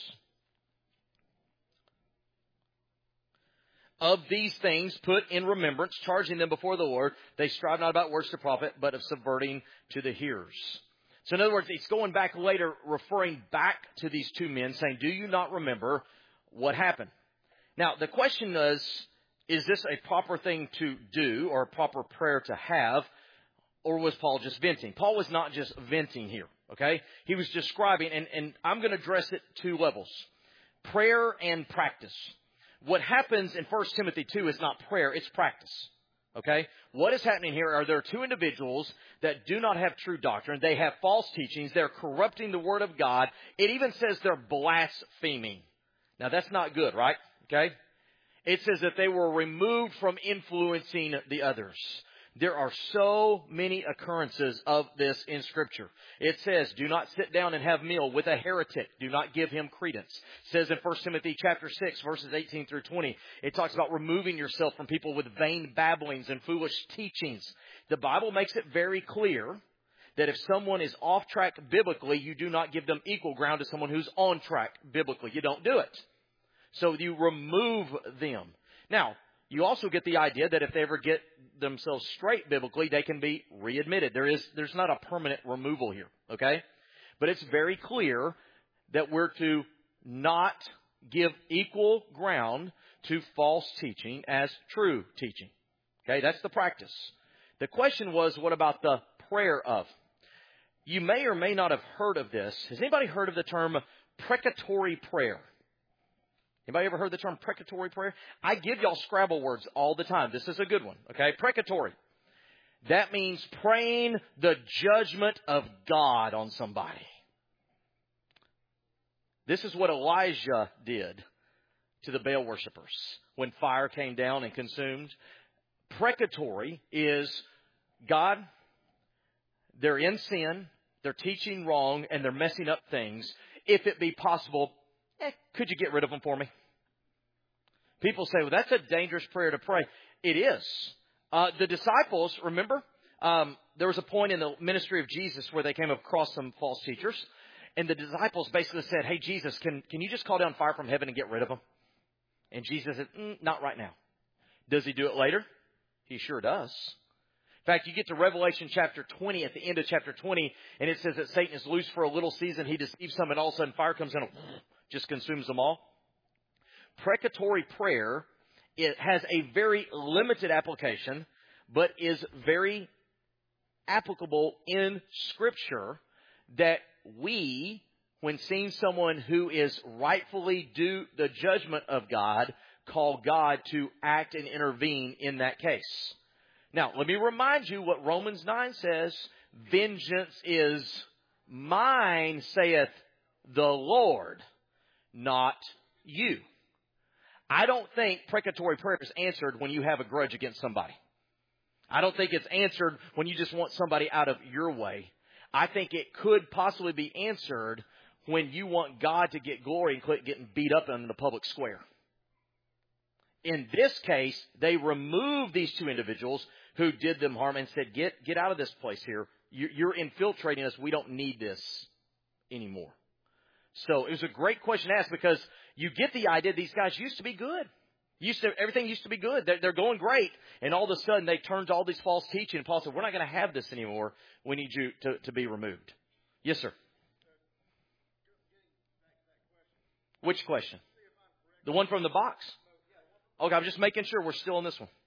Speaker 1: of these things put in remembrance, charging them before the Lord, they strive not about words to profit, but of subverting to the hearers. So in other words, it's going back later, referring back to these two men, saying, do you not remember what happened? Now, the question is this a proper thing to do or a proper prayer to have, or was Paul just venting? Paul was not just venting here, okay? He was describing, and I'm going to address it two levels, prayer and practice. What happens in 1 Timothy 2 is not prayer, it's practice. Okay? What is happening here are there are two individuals that do not have true doctrine. They have false teachings. They're corrupting the Word of God. It even says they're blaspheming. Now, that's not good, right? Okay? It says that they were removed from influencing the others. There are so many occurrences of this in Scripture. It says, do not sit down and have meal with a heretic. Do not give him credence. It says in 1 Timothy chapter 6, verses 18 through 20, it talks about removing yourself from people with vain babblings and foolish teachings. The Bible makes it very clear that if someone is off track biblically, you do not give them equal ground to someone who's on track biblically. You don't do it. So you remove them. Now, you also get the idea that if they ever get themselves straight biblically, they can be readmitted. There's not a permanent removal here, okay? But it's very clear that we're to not give equal ground to false teaching as true teaching. Okay, that's the practice. The question was, what about the prayer of? You may or may not have heard of this. Has anybody heard of the term precatory prayer? Anybody ever heard the term precatory prayer? I give y'all Scrabble words all the time. This is a good one, okay? Precatory. That means praying the judgment of God on somebody. This is what Elijah did to the Baal worshipers when fire came down and consumed. Precatory is, God, they're in sin, they're teaching wrong, and they're messing up things. If it be possible, could you get rid of them for me? People say, well, that's a dangerous prayer to pray. It is. The disciples, remember, there was a point in the ministry of Jesus where they came across some false teachers. And the disciples basically said, hey, Jesus, can you just call down fire from heaven and get rid of them? And Jesus said, not right now. Does he do it later? He sure does. In fact, you get to Revelation chapter 20, at the end of chapter 20, and it says that Satan is loose for a little season. He deceives some, and all of a sudden fire comes in and just consumes them all. Precatory prayer, it has a very limited application, but is very applicable in Scripture, that we, when seeing someone who is rightfully due the judgment of God, call God to act and intervene in that case. Now, let me remind you what Romans 9 says. Vengeance is mine, saith the Lord, not you. I don't think precatory prayer is answered when you have a grudge against somebody. I don't think it's answered when you just want somebody out of your way. I think it could possibly be answered when you want God to get glory and quit getting beat up in the public square. In this case, they removed these two individuals who did them harm and said, get out of this place here. You're infiltrating us. We don't need this anymore. So it was a great question to ask, because you get the idea these guys used to be good. Everything used to be good. They're going great. And all of a sudden they turned to all these false teaching. And Paul said, we're not going to have this anymore. We need you to be removed. Yes, sir. Which question? The one from the box? Okay, I'm just making sure we're still on this one.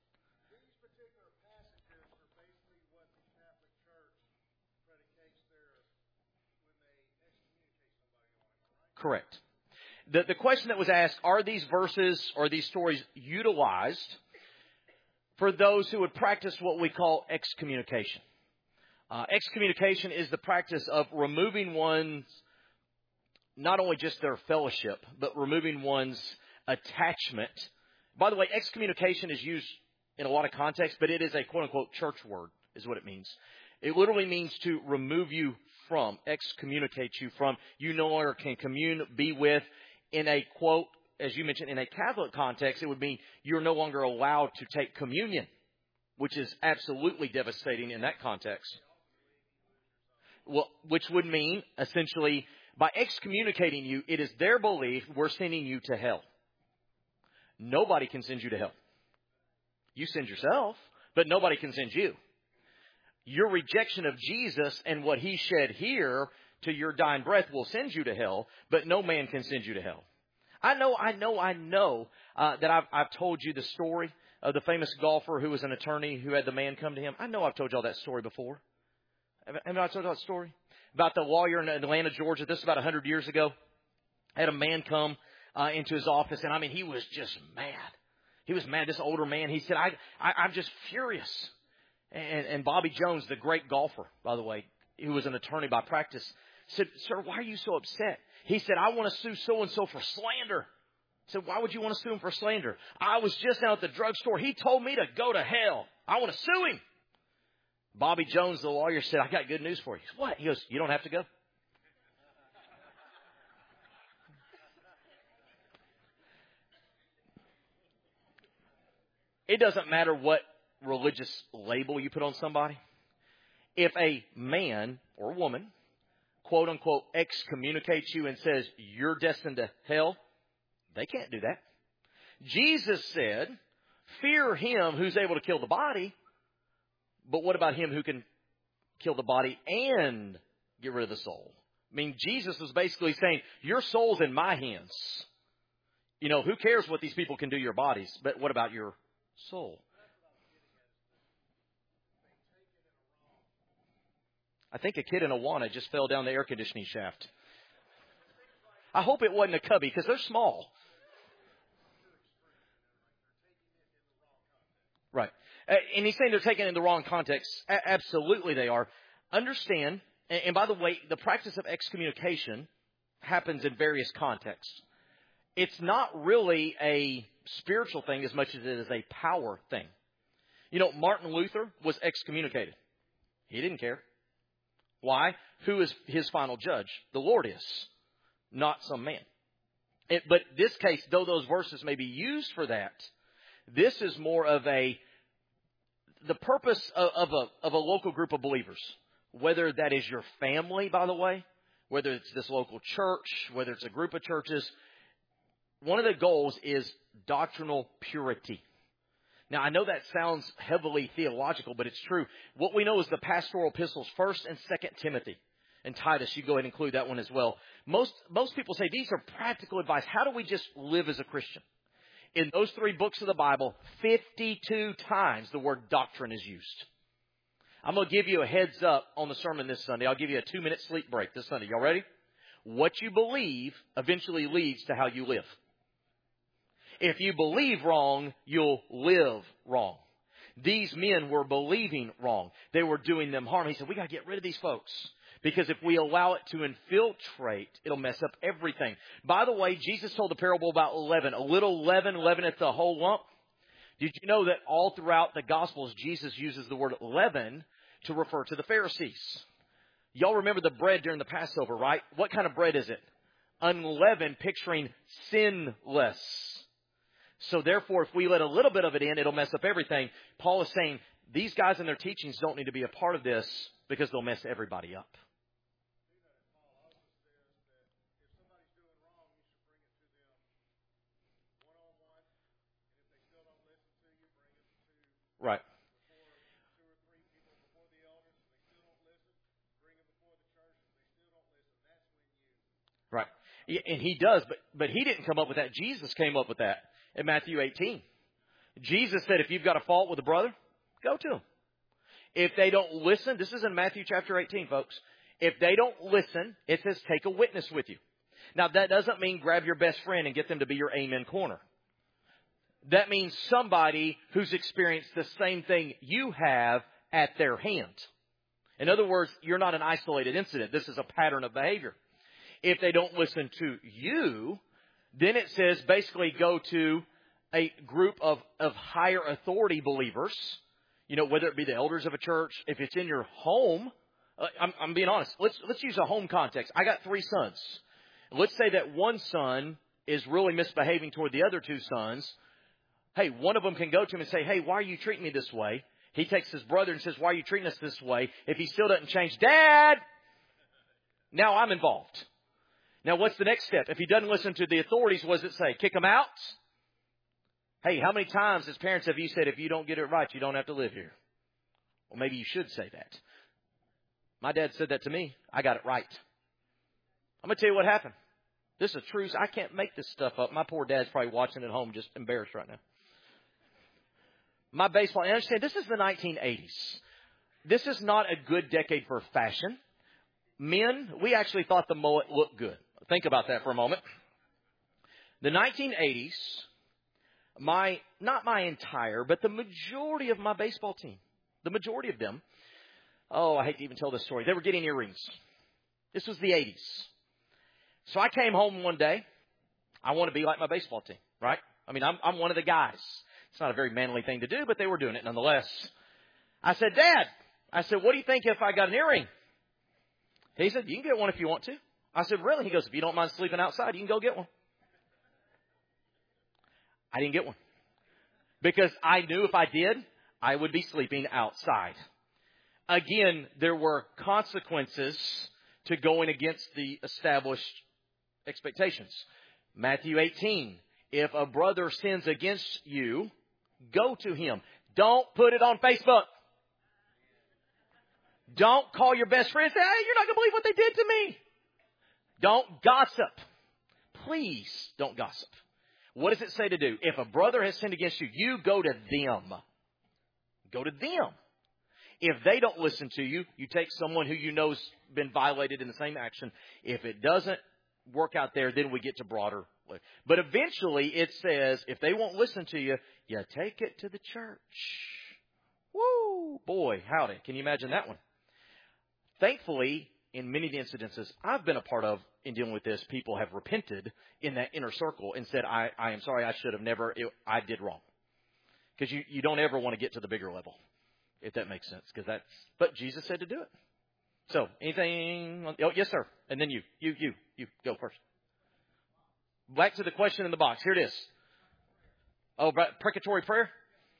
Speaker 1: Correct. The question that was asked, are these verses or these stories utilized for those who would practice what we call excommunication? Excommunication is the practice of removing one's, not only just their fellowship, but removing one's attachment. By the way, excommunication is used in a lot of contexts, but it is a quote-unquote church word, is what it means. It literally means to remove you from, excommunicate you from. You no longer can commune, be with. In a quote, as you mentioned, in a Catholic context, it would mean you're no longer allowed to take communion, which is absolutely devastating in that context. Well, which would mean, essentially, by excommunicating you, it is their belief we're sending you to hell. Nobody can send you to hell. You send yourself, but nobody can send you. Your rejection of Jesus and what he shed here to your dying breath will send you to hell, but no man can send you to hell. I know that I've told you the story of the famous golfer who was an attorney who had the man come to him. I know I've told y'all that story before. Haven't I told y'all that story? About the lawyer in Atlanta, Georgia. This is about 100 years ago. Had a man come into his office, and I mean, he was just mad. He was mad, this older man. He said, I'm just furious. And Bobby Jones, the great golfer, by the way, who was an attorney by practice, said, sir, why are you so upset? He said, I want to sue so-and-so for slander. I said, why would you want to sue him for slander? I was just out at the drugstore. He told me to go to hell. I want to sue him. Bobby Jones, the lawyer, said, I got good news for you. What? He goes, you don't have to go. It doesn't matter what religious label you put on somebody. If a man or woman, quote unquote, excommunicates you and says you're destined to hell, they can't do that. Jesus said, fear him who's able to kill the body, but what about him who can kill the body and get rid of the soul? I mean, Jesus was basically saying, your soul's in my hands. You know, who cares what these people can do to your bodies, but what about your soul? I think a kid in Awana just fell down the air conditioning shaft. I hope it wasn't a cubby because they're small. Right. And he's saying they're taking it in the wrong context. Absolutely they are. Understand, and by the way, the practice of excommunication happens in various contexts. It's not really a spiritual thing as much as it is a power thing. You know, Martin Luther was excommunicated. He didn't care. Why? Who is his final judge? The Lord is, not some man. But this case, though those verses may be used for that, this is more of the purpose of a local group of believers. Whether that is your family, by the way, whether it's this local church, whether it's a group of churches, one of the goals is doctrinal purity. Now, I know that sounds heavily theological, but it's true. What we know is the pastoral epistles, 1st and 2nd Timothy and Titus. You go ahead and include that one as well. Most people say these are practical advice. How do we just live as a Christian? In those 3 books of the Bible, 52 times the word doctrine is used. I'm going to give you a heads up on the sermon this Sunday. I'll give you a 2-minute sleep break this Sunday. Y'all ready? What you believe eventually leads to how you live. If you believe wrong, you'll live wrong. These men were believing wrong. They were doing them harm. He said, we got to get rid of these folks. Because if we allow it to infiltrate, it'll mess up everything. By the way, Jesus told the parable about leaven. A little leaven leaveneth the whole lump. Did you know that all throughout the Gospels, Jesus uses the word leaven to refer to the Pharisees? Y'all remember the bread during the Passover, right? What kind of bread is it? Unleavened, picturing sinless. So therefore, if we let a little bit of it in, it'll mess up everything. Paul is saying these guys and their teachings don't need to be a part of this because they'll mess everybody up. Right. Right. And he does, but he didn't come up with that. Jesus came up with that in Matthew 18. Jesus said, if you've got a fault with a brother, go to him. If they don't listen, this is in Matthew chapter 18, folks. If they don't listen, it says take a witness with you. Now, that doesn't mean grab your best friend and get them to be your amen corner. That means somebody who's experienced the same thing you have at their hand. In other words, you're not an isolated incident. This is a pattern of behavior. If they don't listen to you, then it says basically go to a group of higher authority believers, you know, whether it be the elders of a church, if it's in your home. I'm being honest. Let's use a home context. I got 3 sons. Let's say that one son is really misbehaving toward the other 2 sons. Hey, one of them can go to him and say, hey, why are you treating me this way? He takes his brother and says, why are you treating us this way? If he still doesn't change, Dad, now I'm involved. Now, what's the next step? If he doesn't listen to the authorities, what does it say? Kick him out? Hey, how many times as parents have you said, if you don't get it right, you don't have to live here? Well, maybe you should say that. My dad said that to me. I got it right. I'm going to tell you what happened. This is true. I can't make this stuff up. My poor dad's probably watching at home just embarrassed right now. My baseball, and understand, this is the 1980s. This is not a good decade for fashion. Men, we actually thought the mullet looked good. Think about that for a moment. The 1980s, not my entire, but the majority of my baseball team, the majority of them, I hate to even tell this story, they were getting earrings. This was the 80s. So I came home one day. I want to be like my baseball team, right? I mean, I'm one of the guys. It's not a very manly thing to do, but they were doing it nonetheless. I said, Dad, I said, what do you think if I got an earring? He said, you can get one if you want to. I said, really? He goes, if you don't mind sleeping outside, you can go get one. I didn't get one. Because I knew if I did, I would be sleeping outside. Again, there were consequences to going against the established expectations. Matthew 18, if a brother sins against you, go to him. Don't put it on Facebook. Don't call your best friend and say, hey, you're not going to believe what they did to me. Don't gossip. Please don't gossip. What does it say to do? If a brother has sinned against you, you go to them. Go to them. If they don't listen to you, you take someone who you know's been violated in the same action. If it doesn't work out there, then we get to broader. But eventually it says, if they won't listen to you, you take it to the church. Woo! Boy, howdy. Can you imagine that one? Thankfully, in many incidences I've been a part of in dealing with this, people have repented in that inner circle and said, I am sorry, I should have never, I did wrong. Because you don't ever want to get to the bigger level, if that makes sense. But Jesus said to do it. So, anything? Oh, yes, sir. And then you go first. Back to the question in the box. Here it is. Oh, precatory prayer?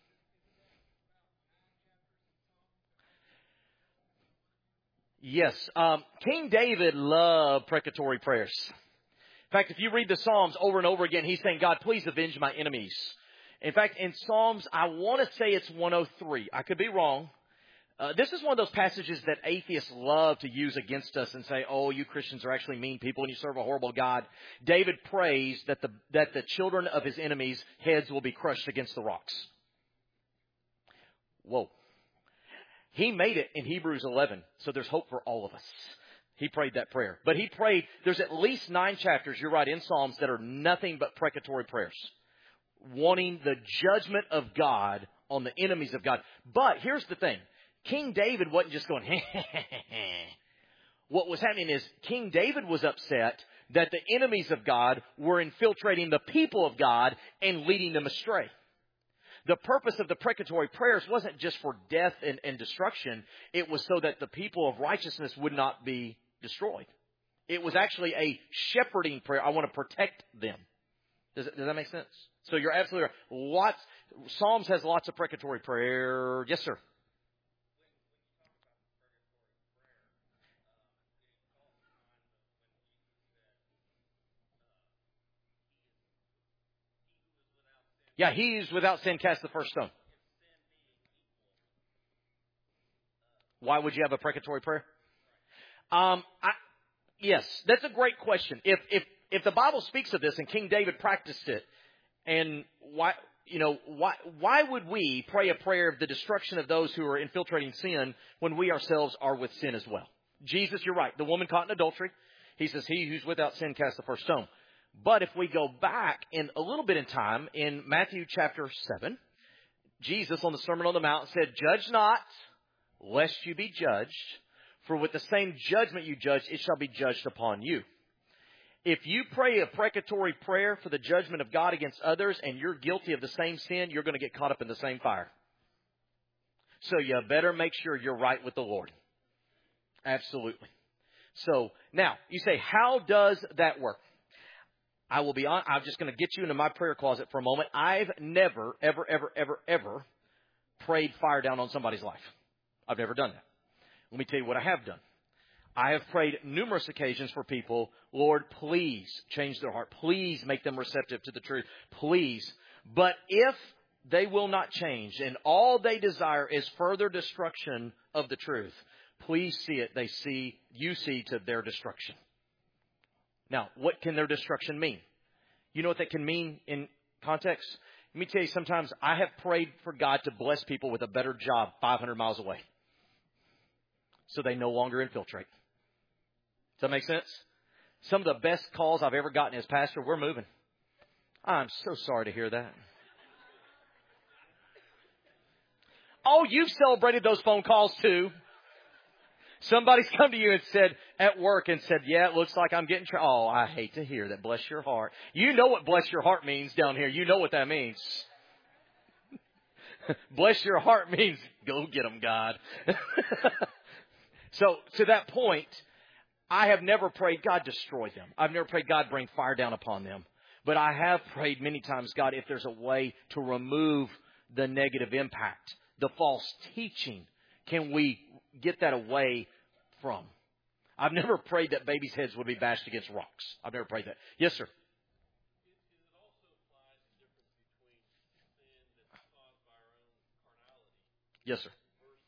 Speaker 1: Yes. King David loved precatory prayers. In fact, if you read the Psalms over and over again, he's saying, God, please avenge my enemies. In fact, in Psalms, I want to say it's 103. I could be wrong. This is one of those passages that atheists love to use against us and say, oh, you Christians are actually mean people and you serve a horrible God. David prays that the children of his enemies' heads will be crushed against the rocks. Whoa. He made it in Hebrews 11, so there's hope for all of us. He prayed that prayer. But he prayed, there's at least 9 chapters, you're right, in Psalms that are nothing but precatory prayers. Wanting the judgment of God on the enemies of God. But here's the thing. King David wasn't just going, What was happening is King David was upset that the enemies of God were infiltrating the people of God and leading them astray. The purpose of the precatory prayers wasn't just for death and destruction. It was so that the people of righteousness would not be destroyed. It was actually a shepherding prayer. I want to protect them. Does that make sense? So you're absolutely right. Psalms has lots of precatory prayer. Yes, sir. Yeah, he's without sin cast the first stone. Why would you have a precatory prayer? Yes, that's a great question. If the Bible speaks of this and King David practiced it, and why would we pray a prayer of the destruction of those who are infiltrating sin when we ourselves are with sin as well? Jesus, you're right. The woman caught in adultery, he says, he who's without sin cast the first stone. But if we go back in a little bit in time, in Matthew chapter 7, Jesus on the Sermon on the Mount said, judge not, lest you be judged. For with the same judgment you judge, it shall be judged upon you. If you pray a precatory prayer for the judgment of God against others and you're guilty of the same sin, you're going to get caught up in the same fire. So you better make sure you're right with the Lord. Absolutely. So now you say, how does that work? I will be on. I'm just going to get you into my prayer closet for a moment. I've never, ever prayed fire down on somebody's life. I've never done that. Let me tell you what I have done. I have prayed numerous occasions for people, Lord, please change their heart. Please make them receptive to the truth. Please. But if they will not change and all they desire is further destruction of the truth, please see it. You see to their destruction. Now, what can their destruction mean? You know what that can mean in context? Let me tell you, sometimes I have prayed for God to bless people with a better job 500 miles away, so they no longer infiltrate. Does that make sense? Some of the best calls I've ever gotten as pastor, we're moving. I'm so sorry to hear that. Oh, you've celebrated those phone calls too. Somebody's come to you and said at work and said, yeah, it looks like I'm getting Oh, I hate to hear that. Bless your heart. You know what bless your heart means down here. You know what that means. Bless your heart means go get them, God. So to that point, I have never prayed, God, destroy them. I've never prayed, God, bring fire down upon them. But I have prayed many times, God, if there's a way to remove the negative impact, the false teaching, can we get that away from? I've never prayed that babies' heads would be bashed against rocks. I've never prayed that. Yes, sir. Yes, sir.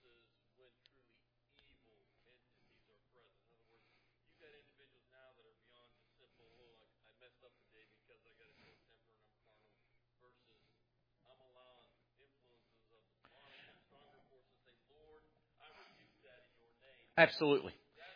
Speaker 1: Absolutely.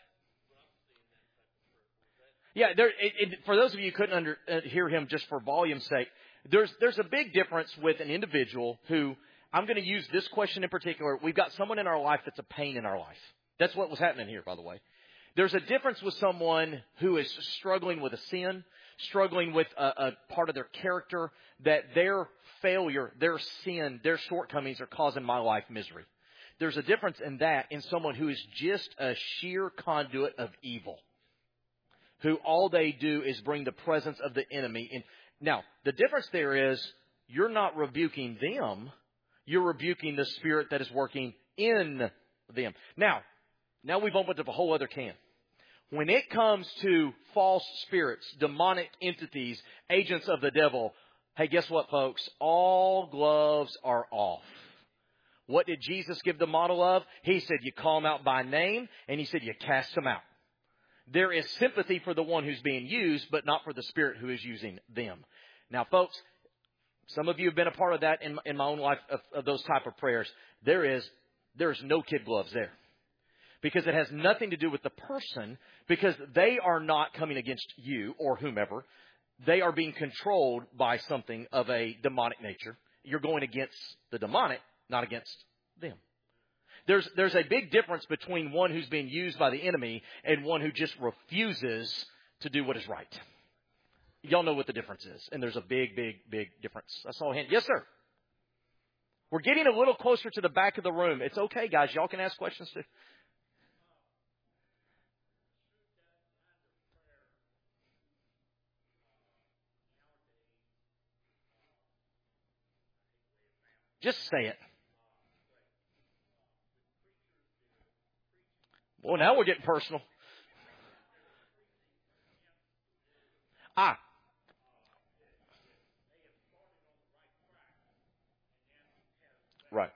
Speaker 1: Yeah, for those of you who couldn't hear him just for volume's sake, there's a big difference with an individual who, I'm going to use this question in particular. We've got someone in our life that's a pain in our life. That's what was happening here, by the way. There's a difference with someone who is struggling with a sin, struggling with a part of their character, that their failure, their sin, their shortcomings are causing my life misery. There's a difference in that in someone who is just a sheer conduit of evil, who all they do is bring the presence of the enemy in. Now, the difference there is you're not rebuking them. You're rebuking the spirit that is working in them. Now we've opened up a whole other can. When it comes to false spirits, demonic entities, agents of the devil, hey, guess what, folks? All gloves are off. What did Jesus give the model of? He said you call them out by name, and he said you cast them out. There is sympathy for the one who's being used, but not for the spirit who is using them. Now, folks, some of you have been a part of that in my own life of those type of prayers. There is no kid gloves there. Because it has nothing to do with the person, because they are not coming against you or whomever. They are being controlled by something of a demonic nature. You're going against the demonic, not against them. There's a big difference between one who's being used by the enemy and one who just refuses to do what is right. Y'all know what the difference is. And there's a big, big, big difference. I saw a hand. Yes, sir. We're getting a little closer to the back of the room. It's okay, guys. Y'all can ask questions too. Just say it. Well, now we're getting personal. Right.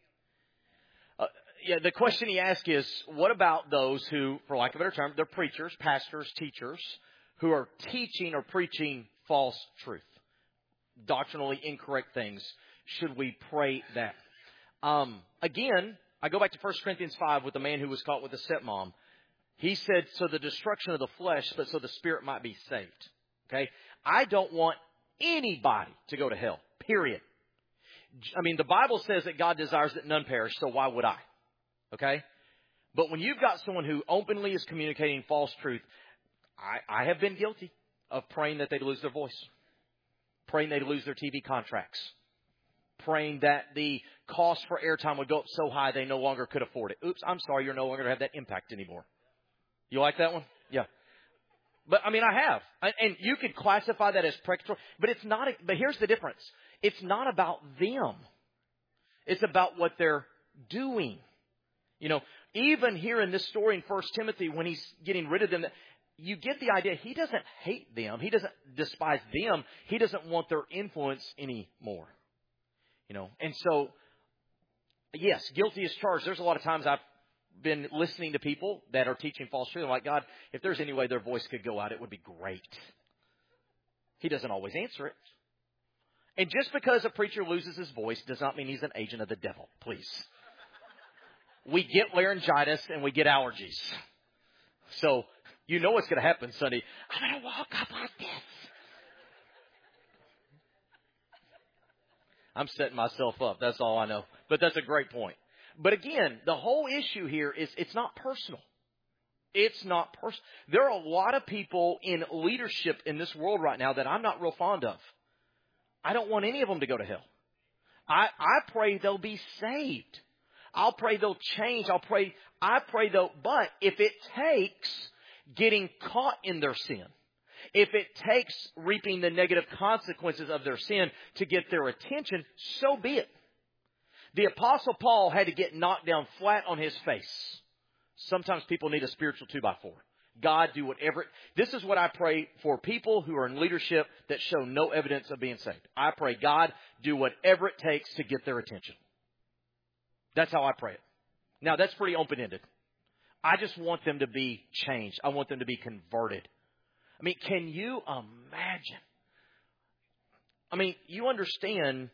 Speaker 1: Yeah, the question he asked is, what about those who, for lack of a better term, they're preachers, pastors, teachers, who are teaching or preaching false truth, doctrinally incorrect things? Should we pray that? Again, I go back to 1 Corinthians 5 with the man who was caught with a stepmom. He said, so the destruction of the flesh, but so the spirit might be saved. Okay? I don't want anybody to go to hell, period. I mean, the Bible says that God desires that none perish, so why would I? Okay? But when you've got someone who openly is communicating false truth, I have been guilty of praying that they'd lose their voice, praying they'd lose their TV contracts, praying that the cost for airtime would go up so high they no longer could afford it. Oops, I'm sorry, you're no longer going to have that impact anymore. You like that one? Yeah. But, I mean, I have. And you could classify that as precatory, but it's not. But here's the difference. It's not about them. It's about what they're doing. You know, even here in this story in 1 Timothy, when he's getting rid of them, you get the idea. He doesn't hate them. He doesn't despise them. He doesn't want their influence anymore. You know, and so, yes, guilty as charged. There's a lot of times I've been listening to people that are teaching false truth. I'm like, God, if there's any way their voice could go out, it would be great. He doesn't always answer it. And just because a preacher loses his voice does not mean he's an agent of the devil, please. We get laryngitis and we get allergies. So you know what's going to happen Sunday. I'm going to walk up like this. I'm setting myself up. That's all I know. But that's a great point. But again, the whole issue here is it's not personal. It's not personal. There are a lot of people in leadership in this world right now that I'm not real fond of. I don't want any of them to go to hell. I pray they'll be saved. I'll pray they'll change. I pray they'll, but if it takes getting caught in their sin, if it takes reaping the negative consequences of their sin to get their attention, so be it. The Apostle Paul had to get knocked down flat on his face. Sometimes people need a spiritual 2x4. God, do whatever. This is what I pray for people who are in leadership that show no evidence of being saved. I pray, God, do whatever it takes to get their attention. That's how I pray it. Now, that's pretty open-ended. I just want them to be changed. I want them to be converted. I mean, can you imagine? I mean, you understand.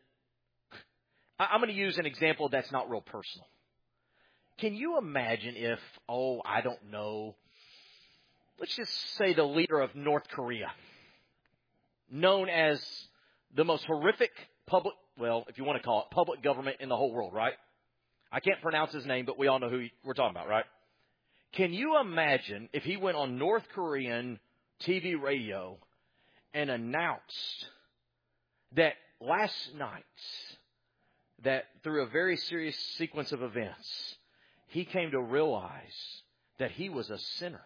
Speaker 1: I'm going to use an example that's not real personal. Can you imagine if, I don't know, let's just say the leader of North Korea, known as the most horrific public, well, if you want to call it, public government in the whole world, right? I can't pronounce his name, but we all know who we're talking about, right? Can you imagine if he went on North Korean TV radio and announced that last night, that through a very serious sequence of events, he came to realize that he was a sinner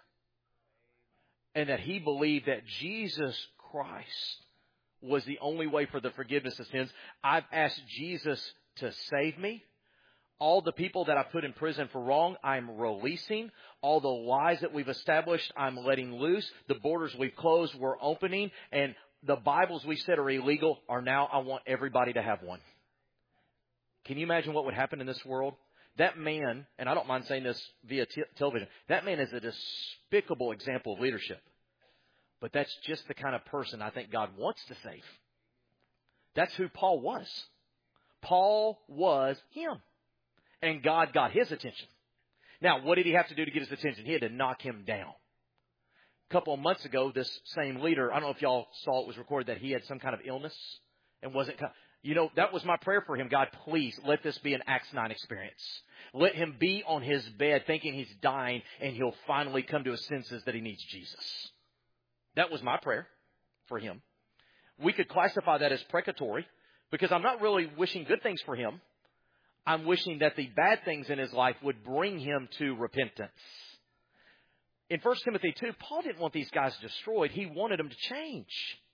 Speaker 1: and that he believed that Jesus Christ was the only way for the forgiveness of sins. I've asked Jesus to save me. All the people that I put in prison for wrong, I'm releasing. All the lies that we've established, I'm letting loose. The borders we've closed, we're opening. And the Bibles we said are illegal are now, I want everybody to have one. Can you imagine what would happen in this world? That man, and I don't mind saying this via television, that man is a despicable example of leadership. But that's just the kind of person I think God wants to save. That's who Paul was. Paul was him. And God got his attention. Now, what did he have to do to get his attention? He had to knock him down. A couple of months ago, this same leader, I don't know if y'all saw it was recorded that he had some kind of illness and wasn't. That was my prayer for him. God, please let this be an Acts 9 experience. Let him be on his bed thinking he's dying and he'll finally come to his senses that he needs Jesus. That was my prayer for him. We could classify that as precatory because I'm not really wishing good things for him. I'm wishing that the bad things in his life would bring him to repentance. In 1 Timothy 2, Paul didn't want these guys destroyed. He wanted them to change.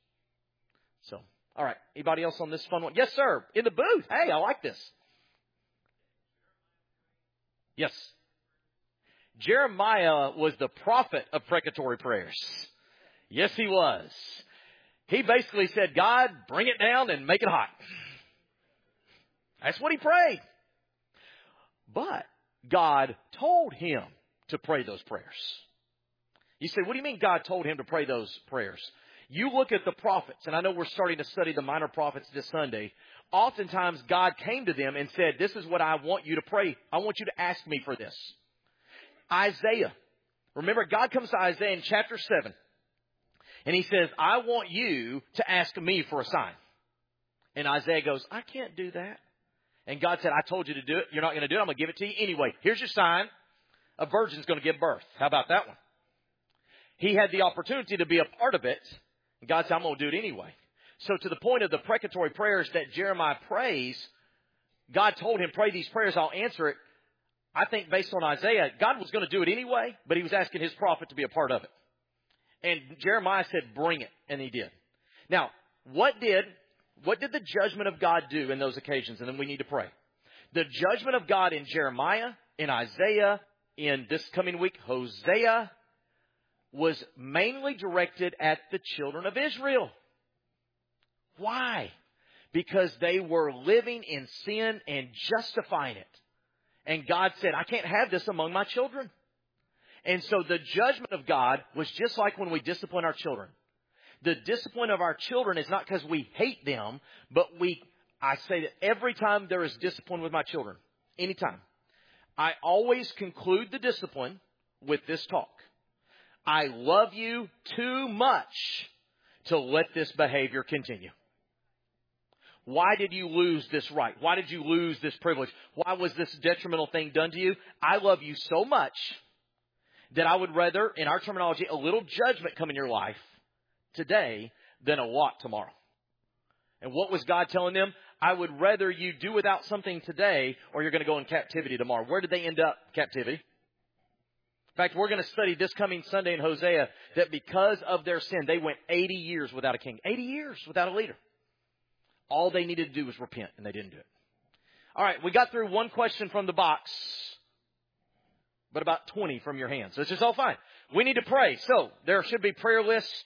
Speaker 1: So, all right. Anybody else on this fun one? Yes, sir. In the booth. Hey, I like this. Yes. Jeremiah was the prophet of precatory prayers. Yes, he was. He basically said, God, bring it down and make it hot. That's what he prayed. But God told him to pray those prayers. You say, what do you mean God told him to pray those prayers? You look at the prophets, and I know we're starting to study the minor prophets this Sunday. Oftentimes God came to them and said, this is what I want you to pray. I want you to ask me for this. Isaiah. Remember, God comes to Isaiah in chapter 7. And he says, I want you to ask me for a sign. And Isaiah goes, I can't do that. And God said, I told you to do it. You're not going to do it. I'm going to give it to you anyway. Here's your sign. A virgin's going to give birth. How about that one? He had the opportunity to be a part of it. And God said, I'm going to do it anyway. So to the point of the precatory prayers that Jeremiah prays, God told him, pray these prayers, I'll answer it. I think based on Isaiah, God was going to do it anyway, but he was asking his prophet to be a part of it. And Jeremiah said, bring it. And he did. Now, what did the judgment of God do in those occasions? And then we need to pray. The judgment of God in Jeremiah, in Isaiah, in this coming week, Hosea, was mainly directed at the children of Israel. Why? Because they were living in sin and justifying it. And God said, I can't have this among my children. And so the judgment of God was just like when we discipline our children. The discipline of our children is not because we hate them, but I say that every time there is discipline with my children, anytime, I always conclude the discipline with this talk. I love you too much to let this behavior continue. Why did you lose this right? Why did you lose this privilege? Why was this detrimental thing done to you? I love you so much that I would rather, in our terminology, a little judgment come in your life today than a lot tomorrow. And what was God telling them? I would rather you do without something today or you're going to go in captivity tomorrow. Where did they end up? Captivity. In fact, we're going to study this coming Sunday in Hosea that because of their sin, they went 80 years without a king. 80 years without a leader. All they needed to do was repent, and they didn't do it. All right, we got through one question from the box, but about 20 from your hands. So it's just all fine. We need to pray. So there should be prayer lists